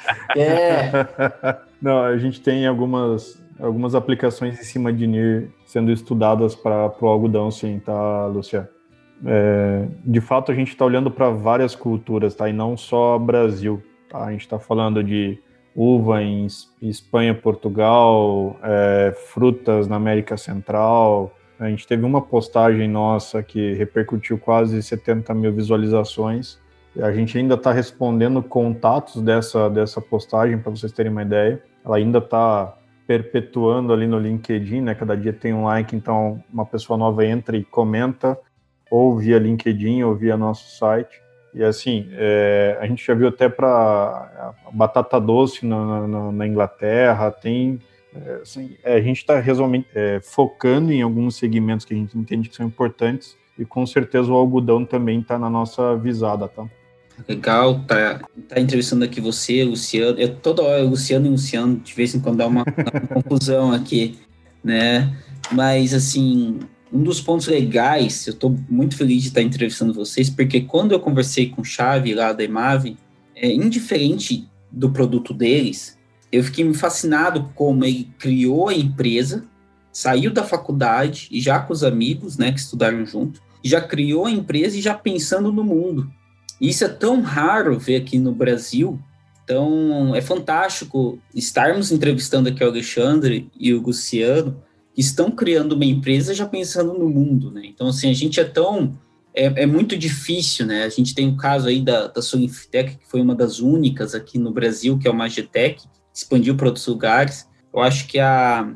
Não, a gente tem algumas aplicações em cima de NIR sendo estudadas para o algodão, sim, tá, Luciano? De fato, a gente está olhando para várias culturas, tá? E não só Brasil, tá? A gente está falando de uva em Espanha, Portugal, frutas na América Central. A gente teve uma postagem nossa que repercutiu quase 70 mil visualizações. A gente ainda está respondendo contatos dessa postagem, para vocês terem uma ideia. Ela ainda está perpetuando ali no LinkedIn, né? Cada dia tem um like, então uma pessoa nova entra e comenta, ou via LinkedIn, ou via nosso site. E assim, a gente já viu até para batata doce na Inglaterra, tem... Assim, a gente está focando em alguns segmentos que a gente entende que são importantes, e com certeza o algodão também está na nossa visada, tá?
Legal, tá entrevistando aqui você, Luciano. Toda hora Luciano, de vez em quando dá uma confusão aqui, né? Mas, assim, um dos pontos legais, eu estou muito feliz de estar entrevistando vocês, porque quando eu conversei com o Xavi lá da Emave, indiferente do produto deles, eu fiquei fascinado como ele criou a empresa, saiu da faculdade e já com os amigos, né, que estudaram junto, já criou a empresa e já pensando no mundo. Isso é tão raro ver aqui no Brasil, então é fantástico estarmos entrevistando aqui o Alexandre e o Luciano, que estão criando uma empresa já pensando no mundo, né? Então, assim, a gente é muito difícil, né? A gente tem o caso aí da Solinfitec, que foi uma das únicas aqui no Brasil, que é uma Getec, expandiu para outros lugares. Eu acho que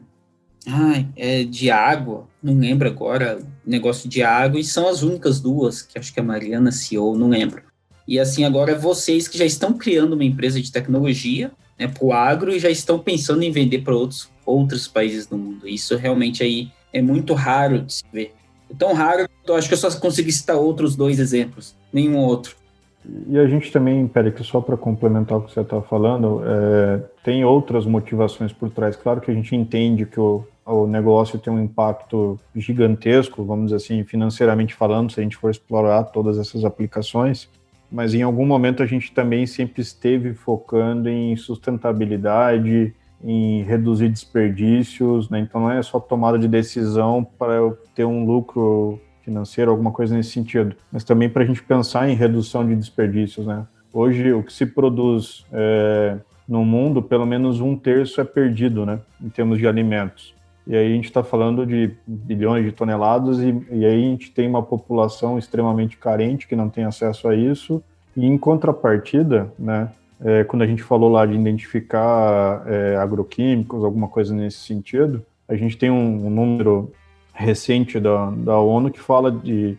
de água, não lembro agora, negócio de água, e são as únicas duas, que acho que a Mariana CEO, não lembro. E assim, agora vocês que já estão criando uma empresa de tecnologia, né, para o agro, e já estão pensando em vender para outros países do mundo. Isso realmente aí é muito raro de se ver. É tão raro que eu acho que eu só consegui citar outros 2 exemplos, nenhum outro.
E a gente também, Pérez, só para complementar o que você está falando, tem outras motivações por trás. Claro que a gente entende que o negócio tem um impacto gigantesco, vamos dizer assim, financeiramente falando, se a gente for explorar todas essas aplicações, mas em algum momento a gente também sempre esteve focando em sustentabilidade, em reduzir desperdícios, né? Então não é só tomada de decisão para eu ter um lucro financeiro, alguma coisa nesse sentido, mas também para a gente pensar em redução de desperdícios, né? Hoje, o que se produz no mundo, pelo menos 1/3 é perdido, né? Em termos de alimentos. E aí a gente está falando de bilhões de toneladas e aí a gente tem uma população extremamente carente que não tem acesso a isso. E em contrapartida, né? Quando a gente falou lá de identificar agroquímicos, alguma coisa nesse sentido, a gente tem um número recente da ONU que fala de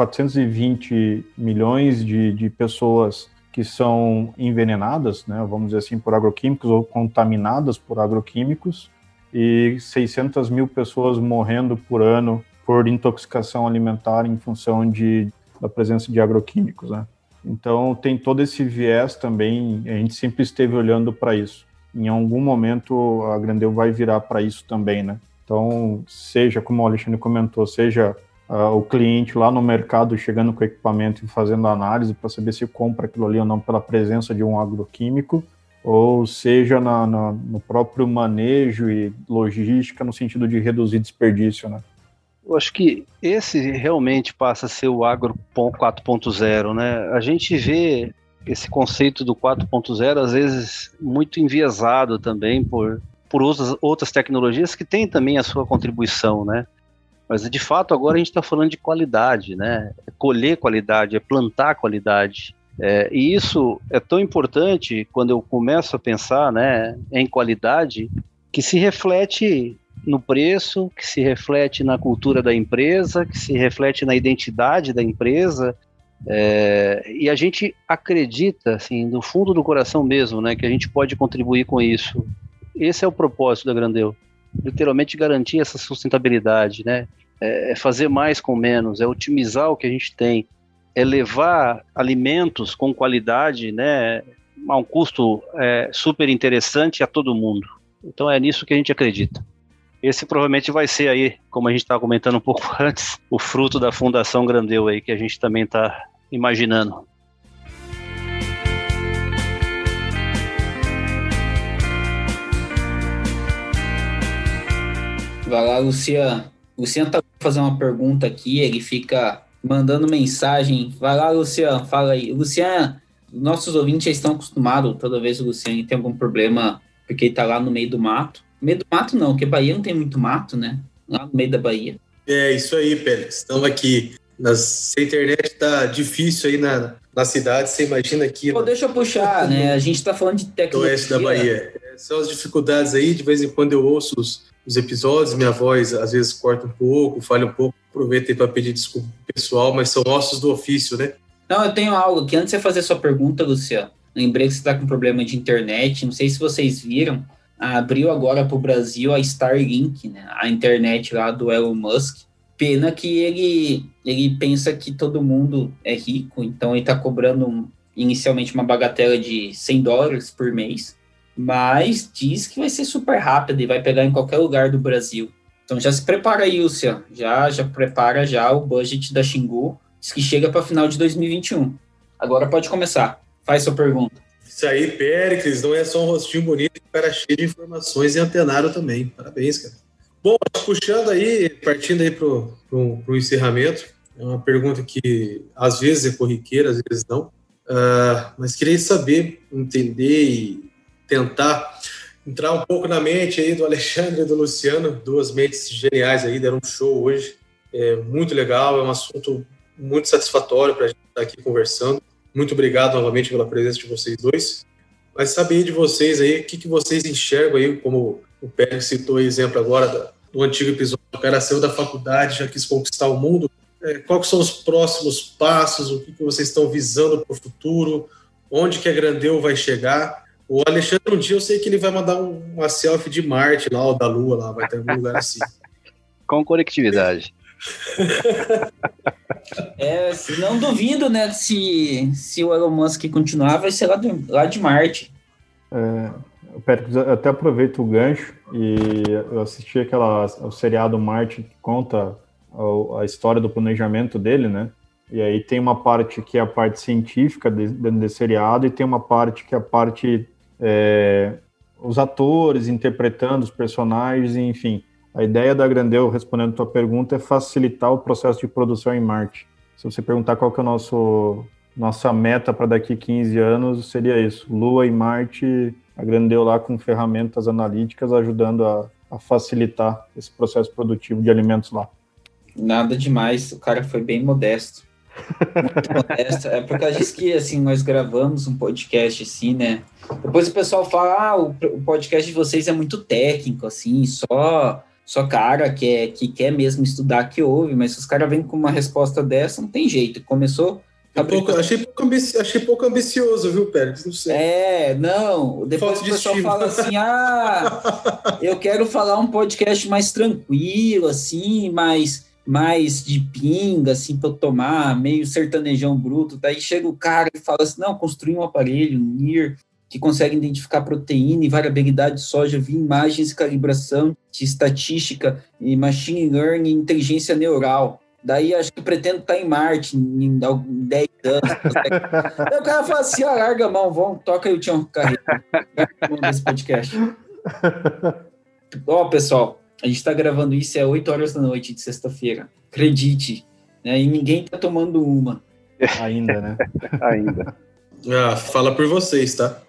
420 milhões de pessoas que são envenenadas, né, vamos dizer assim, por agroquímicos ou contaminadas por agroquímicos, e 600 mil pessoas morrendo por ano por intoxicação alimentar em função da presença de agroquímicos, né? Então tem todo esse viés também, a gente sempre esteve olhando para isso. Em algum momento a Grandeu vai virar para isso também, né? Então, seja, como o Alexandre comentou, seja o cliente lá no mercado chegando com o equipamento e fazendo análise para saber se compra aquilo ali ou não pela presença de um agroquímico, ou seja no próprio manejo e logística no sentido de reduzir desperdício, né?
Eu acho que esse realmente passa a ser o agro 4.0, né? A gente vê esse conceito do 4.0 às vezes muito enviesado também por outras tecnologias que têm também a sua contribuição, né? Mas de fato agora a gente está falando de qualidade, né? É colher qualidade, é plantar qualidade. E isso é tão importante quando eu começo a pensar, né, em qualidade, que se reflete no preço, que se reflete na cultura da empresa, que se reflete na identidade da empresa, e a gente acredita, assim, do fundo do coração mesmo, né, que a gente pode contribuir com isso. Esse é o propósito da Grandeu, literalmente garantir essa sustentabilidade, né, é fazer mais com menos, é otimizar o que a gente tem, é levar alimentos com qualidade, né, a um custo super interessante a todo mundo. Então é nisso que a gente acredita. Esse provavelmente vai ser aí, como a gente estava comentando um pouco antes, o fruto da Fundação Grandeu aí, que a gente também está imaginando.
Vai lá, Luciano. Luciano tá fazendo uma pergunta aqui, ele fica mandando mensagem. Vai lá, Luciano, fala aí. Luciano, nossos ouvintes já estão acostumados, toda vez o Luciano tem algum problema, porque ele tá lá no meio do mato. No meio do mato não, porque Bahia não tem muito mato, né? Lá no meio da Bahia.
É isso aí, Pérez. Estamos aqui. Se a internet tá difícil aí na cidade, você imagina aqui.
Pô, deixa eu puxar, né? A gente tá falando de tecnologia.
Oeste da Bahia. São as dificuldades aí, de vez em quando eu ouço os episódios, minha voz às vezes corta um pouco, falha um pouco. Aproveitei para pedir desculpa pro pessoal, mas são ossos do ofício, né?
Não, eu tenho algo aqui. Antes de você fazer sua pergunta, Luciano, lembrei que você tá com problema de internet. Não sei se vocês viram. Abriu agora para o Brasil a Starlink, né? A internet lá do Elon Musk. Pena que ele pensa que todo mundo é rico, então ele está cobrando inicialmente uma bagatela de $100 por mês, mas diz que vai ser super rápido e vai pegar em qualquer lugar do Brasil. Então já se prepara aí, Luciano. Já prepara já o budget da Xingu, diz que chega para final de 2021. Agora pode começar. Faz sua pergunta.
Isso aí, Péricles, não é só um rostinho bonito, um cara cheio de informações e antenário também. Parabéns, cara. Bom, puxando aí, partindo aí pro encerramento, é uma pergunta que às vezes é corriqueira, às vezes não, mas queria saber, entender e tentar entrar um pouco na mente aí do Alexandre e do Luciano, duas mentes geniais aí, deram um show hoje, muito legal, é um assunto muito satisfatório para a gente estar aqui conversando. Muito obrigado novamente pela presença de vocês dois. Mas saber de vocês aí, o que vocês enxergam aí, como o Pérez citou o exemplo agora do antigo episódio, o cara saiu da faculdade, já quis conquistar o mundo. Quais são os próximos passos, o que vocês estão visando para o futuro, onde que a Grandeu vai chegar? O Alexandre, um dia eu sei que ele vai mandar uma selfie de Marte lá, ou da Lua, lá, vai ter algum lugar assim.
Com conectividade.
Não duvido, né, se o Elon Musk continuar, vai ser lá de Marte.
Eu até aproveito o gancho e eu assisti o seriado Marte, que conta a história do planejamento dele, né? E aí tem uma parte que é a parte científica dentro desse seriado e tem uma parte que é a parte os atores interpretando os personagens, enfim. A ideia da Grandeu, respondendo a tua pergunta, é facilitar o processo de produção em Marte. Se você perguntar qual que é nossa meta para daqui 15 anos, seria isso. Lua e Marte, a Grandeu lá com ferramentas analíticas ajudando a facilitar esse processo produtivo de alimentos lá.
Nada demais, o cara foi bem modesto. Muito modesto. É porque a gente que, assim, nós gravamos um podcast assim, né? Depois o pessoal fala, o podcast de vocês é muito técnico, assim, só cara que quer mesmo estudar que ouve, mas se os caras vêm com uma resposta dessa, não tem jeito. Começou...
Achei pouco ambicioso, viu, Pérez? Não sei.
Não. Depois o pessoal fala assim, eu quero falar um podcast mais tranquilo, assim, mais de pinga, assim, pra eu tomar, meio sertanejão bruto. Daí chega o cara e fala assim, não, construí um aparelho, um NIR, que consegue identificar proteína e variabilidade de soja via imagens e calibração de estatística e machine learning e inteligência neural. Daí acho que pretendo estar em Marte em 10 anos. Daí o cara fala assim, larga a mão, vamos, toca aí o Tião Carreiro. Larga a mão desse podcast. Pessoal, A gente está gravando isso 8 horas da noite de sexta-feira. Acredite. Né? E ninguém está tomando uma.
Ainda, né?
Ainda.
Fala por vocês, tá?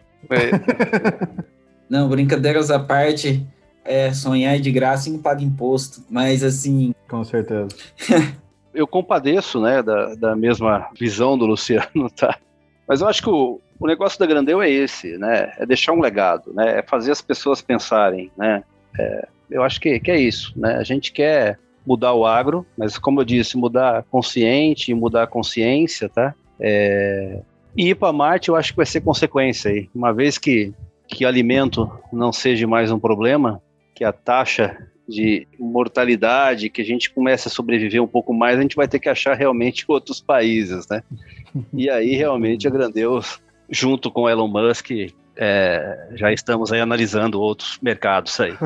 Não, brincadeiras à parte, sonhar é de graça e não paga imposto. Mas, assim...
Com certeza.
Eu compadeço, né, da mesma visão do Luciano, tá? Mas eu acho que o negócio da Grandeu é esse, né? É deixar um legado, né? É fazer as pessoas pensarem, né? Eu acho que é isso, né? A gente quer mudar o agro, mas como eu disse, mudar consciente, mudar a consciência, tá? E ir para Marte eu acho que vai ser consequência aí. Uma vez que alimento não seja mais um problema, que a taxa de mortalidade, que a gente comece a sobreviver um pouco mais, a gente vai ter que achar realmente outros países, né? E aí realmente a Grandeu, junto com o Elon Musk, já estamos aí analisando outros mercados aí.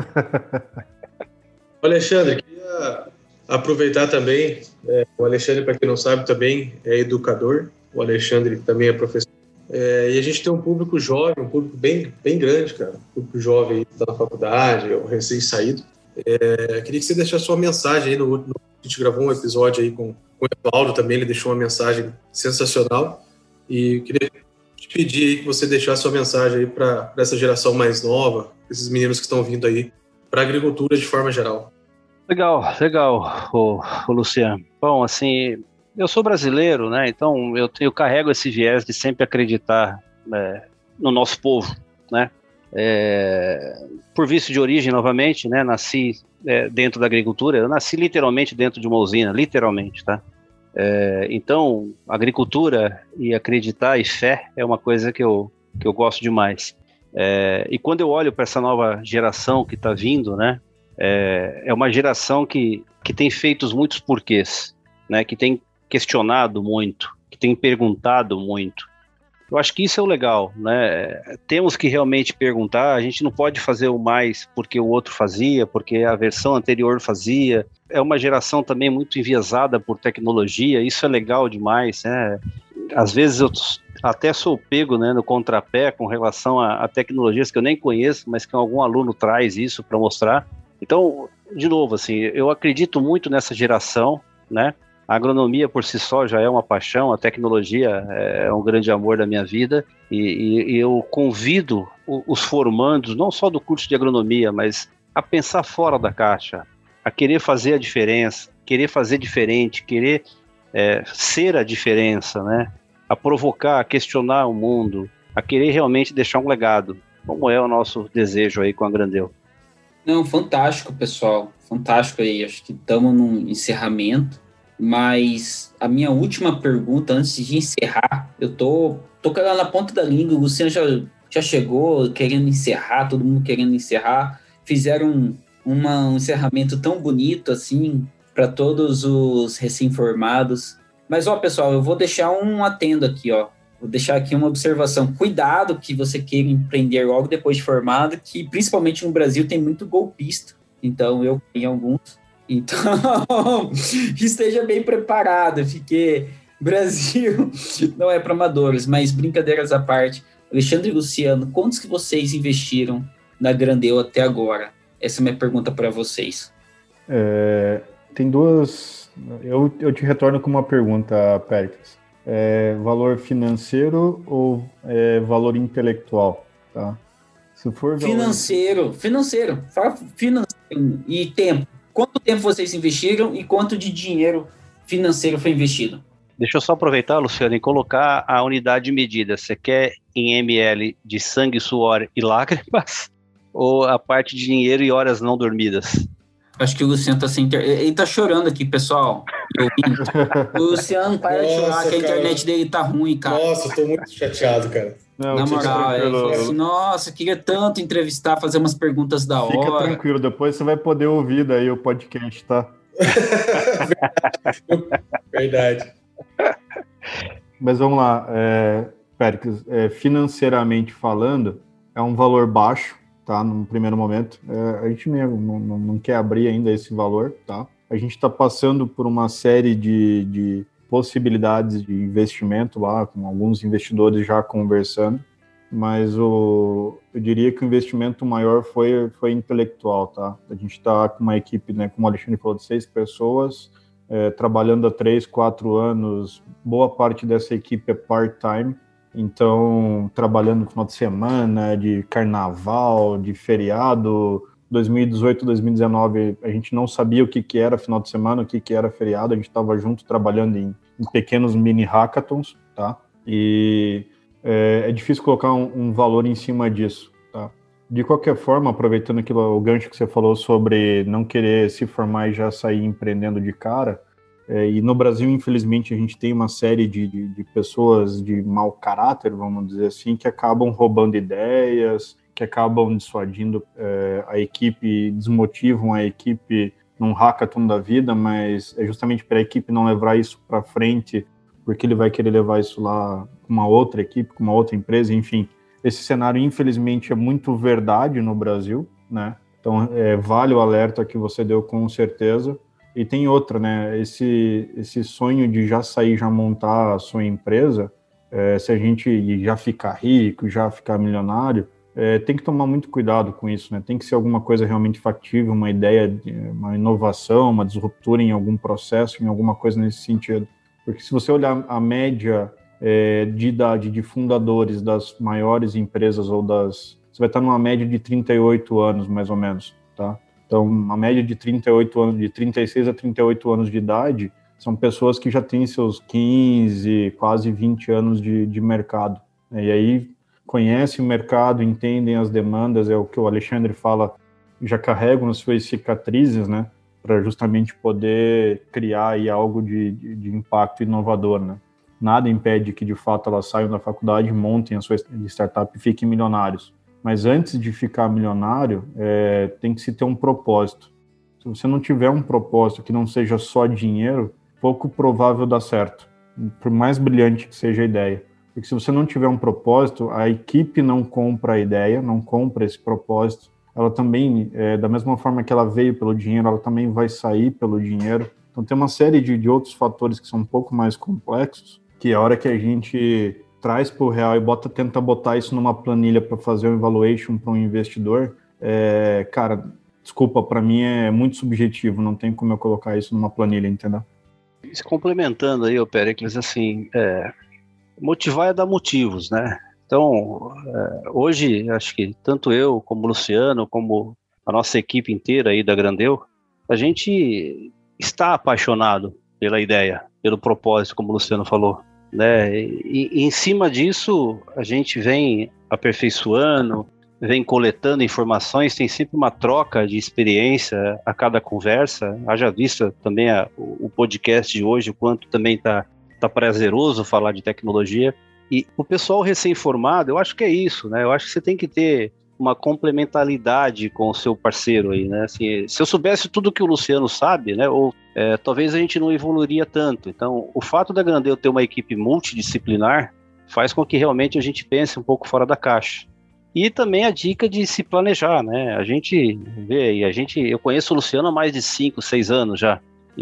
Alexandre, queria aproveitar também, o Alexandre, para quem não sabe, também é educador, o Alexandre também é professor, e a gente tem um público jovem, um público bem, bem grande, cara, um público jovem que está na faculdade, ou recém-saído. Queria que você deixasse sua mensagem aí a gente gravou um episódio aí com o Evaldo também, ele deixou uma mensagem sensacional, e queria te pedir aí que você deixasse sua mensagem aí para essa geração mais nova, esses meninos que estão vindo aí, para a agricultura de forma geral.
Legal, o Luciano. Bom, assim, eu sou brasileiro, né? Então eu carrego esse viés de sempre acreditar no nosso povo, né? Por vício de origem, novamente, né? Nasci dentro da agricultura. Eu nasci literalmente dentro de uma usina, literalmente, tá? Então, agricultura e acreditar e fé é uma coisa que eu gosto demais. E quando eu olho para essa nova geração que está vindo, né? É uma geração que tem feito muitos porquês, né? Que tem questionado muito, que tem perguntado muito. Eu acho que isso é o legal, né? Temos que realmente perguntar, a gente não pode fazer o mais porque o outro fazia, porque a versão anterior fazia. É uma geração também muito enviesada por tecnologia, isso é legal demais, né? Às vezes eu até sou pego, né, no contrapé com relação a tecnologias que eu nem conheço, mas que algum aluno traz isso para mostrar. Então, de novo, assim, eu acredito muito nessa geração, né? A agronomia por si só já é uma paixão, a tecnologia é um grande amor da minha vida e eu convido os formandos, não só do curso de agronomia, mas a pensar fora da caixa, a querer fazer a diferença, querer fazer diferente, querer ser a diferença, né? A provocar, a questionar o mundo, a querer realmente deixar um legado, como é o nosso desejo aí com a Grandeu.
Não, fantástico, pessoal, fantástico aí, acho que estamos num encerramento. Mas a minha última pergunta, antes de encerrar, eu tô com ela na ponta da língua, o Luciano já chegou querendo encerrar, todo mundo querendo encerrar, fizeram um encerramento tão bonito assim, para todos os recém-formados. Mas, pessoal, eu vou deixar um atendo aqui, vou deixar aqui uma observação. Cuidado que você queira empreender logo depois de formado, que principalmente no Brasil tem muito golpista, então eu tenho alguns. Então, esteja bem preparado, porque Brasil não é para amadores, mas brincadeiras à parte. Alexandre e Luciano, quantos que vocês investiram na Grandeu até agora? Essa é a minha pergunta para vocês.
Tem duas... Eu te retorno com uma pergunta, Péricles. Valor financeiro ou valor intelectual? Tá? Se for
financeiro. Fala financeiro e tempo. Quanto tempo vocês investiram e quanto de dinheiro financeiro foi investido?
Deixa eu só aproveitar, Luciano, e colocar a unidade de medida. Você quer em ml de sangue, suor e lágrimas? Ou a parte de dinheiro e horas não dormidas?
Acho que o Luciano tá sem internet. Ele tá chorando aqui, pessoal. O Luciano, para de chorar, que a internet dele tá ruim, cara.
Nossa, eu tô muito chateado, cara.
Não, na moral, ele falou assim, nossa, queria tanto entrevistar, fazer umas perguntas da hora.
Fica tranquilo, depois você vai poder ouvir daí o podcast, tá?
Verdade.
Mas vamos lá, Péricles, financeiramente falando, é um valor baixo, tá? No primeiro momento. A gente não quer abrir ainda esse valor, tá? A gente está passando por uma série de possibilidades de investimento lá, com alguns investidores já conversando, mas eu diria que o investimento maior foi intelectual, tá? A gente está com uma equipe, né, como o Alexandre falou, de 6 pessoas, trabalhando há 3, 4 anos, boa parte dessa equipe é part-time, então trabalhando no final de semana, de carnaval, de feriado. 2018, 2019, a gente não sabia o que era final de semana, o que era feriado, a gente estava junto trabalhando em pequenos mini hackathons, tá? E é difícil colocar um valor em cima disso, tá? De qualquer forma, aproveitando o gancho que você falou sobre não querer se formar e já sair empreendendo de cara, e no Brasil, infelizmente, a gente tem uma série de pessoas de mau caráter, vamos dizer assim, que acabam roubando ideias, que acabam dissuadindo a equipe, desmotivam a equipe num hackathon da vida, mas é justamente para a equipe não levar isso para frente, porque ele vai querer levar isso lá com uma outra equipe, com uma outra empresa, enfim. Esse cenário, infelizmente, é muito verdade no Brasil, né? Então, vale o alerta que você deu com certeza. E tem outra, né? Esse sonho de já sair, já montar a sua empresa, se a gente já ficar rico, já ficar milionário, tem que tomar muito cuidado com isso, né? Tem que ser alguma coisa realmente factível, uma ideia, uma inovação, uma disruptura em algum processo, em alguma coisa nesse sentido. Porque se você olhar a média de idade de fundadores das maiores empresas você vai estar numa média de 38 anos, mais ou menos, tá? Então, uma média de 38 anos, de 36 a 38 anos de idade, são pessoas que já têm seus 15, quase 20 anos de mercado. E aí, conhecem o mercado, entendem as demandas, é o que o Alexandre fala, já carregam as suas cicatrizes, né? Para justamente poder criar aí algo de impacto inovador, né? Nada impede que, de fato, elas saiam da faculdade, montem a sua startup e fiquem milionários. Mas antes de ficar milionário, tem que se ter um propósito. Se você não tiver um propósito que não seja só dinheiro, pouco provável dar certo, por mais brilhante que seja a ideia. Porque se você não tiver um propósito, a equipe não compra a ideia, não compra esse propósito. Ela também, da mesma forma que ela veio pelo dinheiro, ela também vai sair pelo dinheiro. Então tem uma série de outros fatores que são um pouco mais complexos, que a hora que a gente traz para o real e tenta botar isso numa planilha para fazer um evaluation para um investidor, cara, desculpa, para mim é muito subjetivo, não tem como eu colocar isso numa planilha, entendeu?
Se complementando aí, Péricles, assim, motivar é dar motivos, né? Então, hoje, acho que tanto eu, como o Luciano, como a nossa equipe inteira aí da Grandeu, a gente está apaixonado pela ideia, pelo propósito, como o Luciano falou, né? E em cima disso, a gente vem aperfeiçoando, vem coletando informações, tem sempre uma troca de experiência a cada conversa. Haja vista também o podcast de hoje, o quanto também tá prazeroso falar de tecnologia. E o pessoal recém-formado, eu acho que é isso, né? Eu acho que você tem que ter uma complementaridade com o seu parceiro aí, né? Assim, se eu soubesse tudo que o Luciano sabe, né? Ou talvez a gente não evoluiria tanto. Então, o fato da Grandeu ter uma equipe multidisciplinar faz com que realmente a gente pense um pouco fora da caixa. E também a dica de se planejar, né? A gente vê, eu conheço o Luciano há mais de 5, 6 anos já.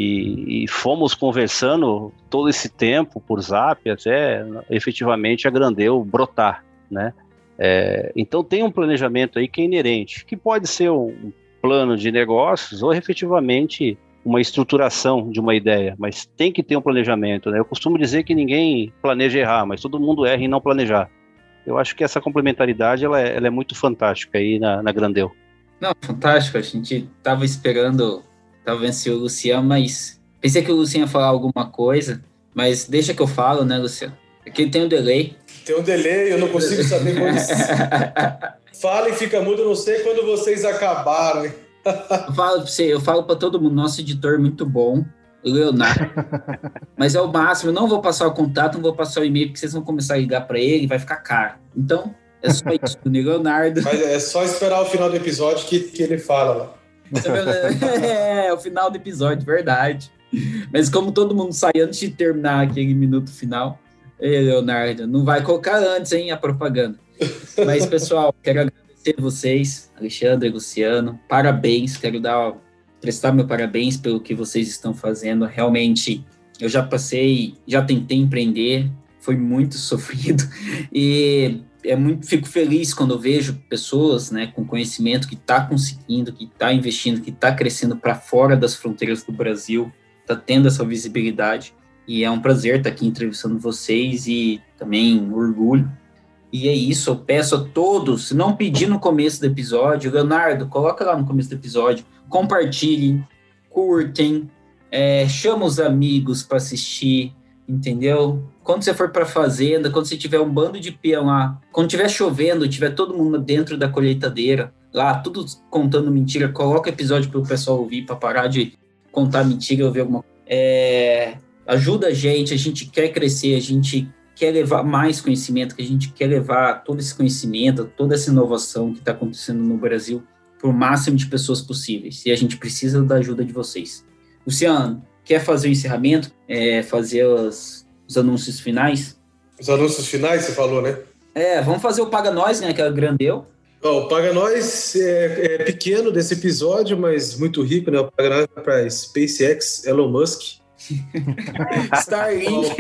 E fomos conversando todo esse tempo por Zap até efetivamente a Grandeu brotar, né? Então tem um planejamento aí que é inerente, que pode ser um plano de negócios ou efetivamente uma estruturação de uma ideia, mas tem que ter um planejamento, né? Eu costumo dizer que ninguém planeja errar, mas todo mundo erra em não planejar. Eu acho que essa complementaridade ela é muito fantástica aí na Grandeu.
Não, fantástico, a gente estava esperando, estava vendo se o Luciano, mas pensei que o Luciano ia falar alguma coisa, mas deixa que eu falo, né, Luciano? Aqui tem um delay.
Tem um delay, eu não consigo saber quando... Fala e fica mudo, eu não sei quando vocês acabaram.
Eu falo para todo mundo, nosso editor é muito bom, o Leonardo, mas é o máximo, eu não vou passar o contato, não vou passar o e-mail, porque vocês vão começar a ligar para ele, vai ficar caro. Então, é só isso, o Leonardo.
Mas é só esperar o final do episódio que ele fala lá.
O final do episódio, verdade. Mas como todo mundo sai antes de terminar aquele minuto final, Leonardo, não vai colocar antes, hein, a propaganda. Mas, pessoal, quero agradecer a vocês, Alexandre e Luciano, parabéns, quero prestar meu parabéns pelo que vocês estão fazendo. Realmente, eu já tentei empreender, foi muito sofrido, e fico feliz quando eu vejo pessoas, né, com conhecimento que está conseguindo, que está investindo, que está crescendo para fora das fronteiras do Brasil, está tendo essa visibilidade. E é um prazer estar aqui entrevistando vocês e também orgulho. E é isso, eu peço a todos, se não pedir no começo do episódio, Leonardo, coloca lá no começo do episódio, compartilhem, curtem, chama os amigos para assistir, entendeu? Quando você for para a fazenda, quando você tiver um bando de peão lá, quando estiver chovendo, tiver todo mundo dentro da colheitadeira, lá, tudo contando mentira, coloca episódio para o pessoal ouvir, para parar de contar mentira, ouvir alguma coisa. Ajuda a gente quer crescer, a gente quer levar mais conhecimento, que a gente quer levar todo esse conhecimento, toda essa inovação que está acontecendo no Brasil para o máximo de pessoas possíveis. E a gente precisa da ajuda de vocês. Luciano, quer fazer o encerramento? Fazer os anúncios finais?
Os anúncios finais, você falou, né?
Vamos fazer o Paga Nós, né, que é o grandeu.
O Paga Nós é pequeno desse episódio, mas muito rico, né? O Paga Nós é para SpaceX, Elon Musk.
Starlink.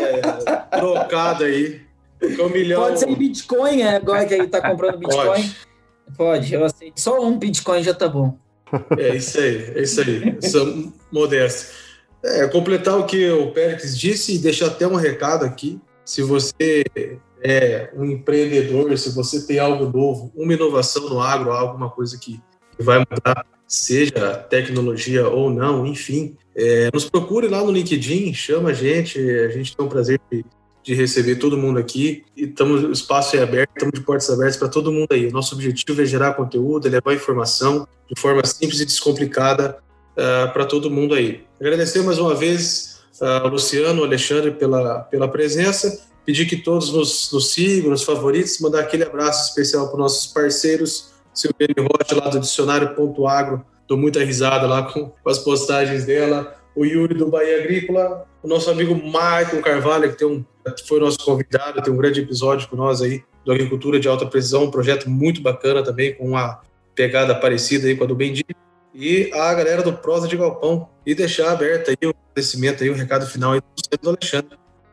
Trocado aí. $1 milhão.
Pode ser em Bitcoin, agora que ele tá comprando Bitcoin. Pode, eu aceito. Só um Bitcoin já tá bom.
É isso aí. Sou modesto. Completar o que o Péricles disse e deixar até um recado aqui. Se você é um empreendedor, se você tem algo novo, uma inovação no agro, alguma coisa que vai mudar, seja tecnologia ou não, enfim, nos procure lá no LinkedIn, chama a gente tem um prazer de receber todo mundo aqui, e o espaço é aberto, estamos de portas abertas para todo mundo aí. O nosso objetivo é gerar conteúdo, é levar informação de forma simples e descomplicada para todo mundo aí. Agradecer mais uma vez ao Luciano, ao Alexandre pela presença, pedir que todos nos sigam, nos favoritos, mandar aquele abraço especial para os nossos parceiros, Silviane Rocha lá do Dicionário.agro, dou muita risada lá com as postagens dela, o Yuri do Bahia Agrícola, o nosso amigo Maicon Carvalho, que foi nosso convidado, tem um grande episódio com nós aí, do Agricultura de Alta Precisão, um projeto muito bacana também, com uma pegada parecida aí com a do Bendito, e a galera do Prosa de Galpão, e deixar aberto aí o agradecimento aí, o recado final aí do Alexandre.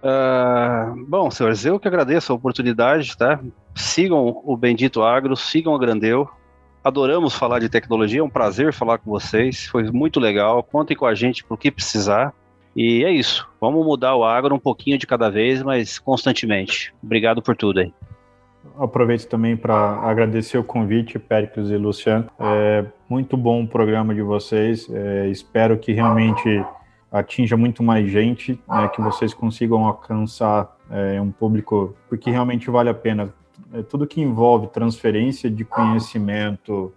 Bom, senhores, eu que agradeço a oportunidade, tá? Sigam o Bendito Agro, sigam a Grandeu. Adoramos falar de tecnologia, é um prazer falar com vocês, foi muito legal. Contem com a gente pro que precisar. E é isso, vamos mudar o agro um pouquinho de cada vez, mas constantemente. Obrigado por tudo aí.
Aproveito também para agradecer o convite, Péricles e Luciano. Muito bom o programa de vocês, espero que realmente atinja muito mais gente, né, que vocês consigam alcançar um público, porque realmente vale a pena. Tudo que envolve transferência de conhecimento,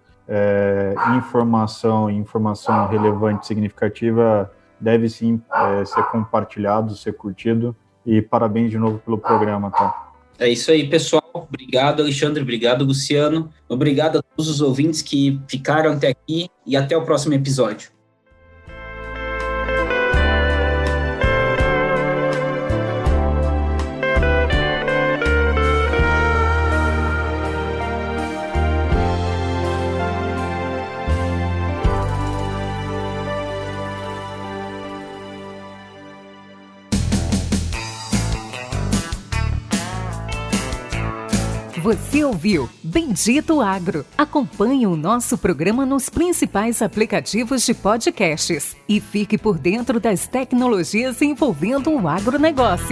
informação relevante, significativa, deve sim ser compartilhado, ser curtido, e parabéns de novo pelo programa, tá?
É isso aí, pessoal. Obrigado, Alexandre. Obrigado, Luciano. Obrigado a todos os ouvintes que ficaram até aqui, e até o próximo episódio.
Você ouviu Bendito Agro. Acompanhe o nosso programa nos principais aplicativos de podcasts e fique por dentro das tecnologias envolvendo o agronegócio.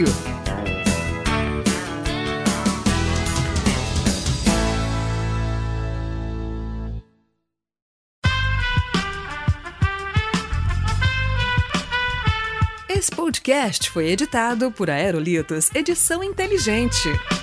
Esse podcast foi editado por Aerolitos Edição Inteligente.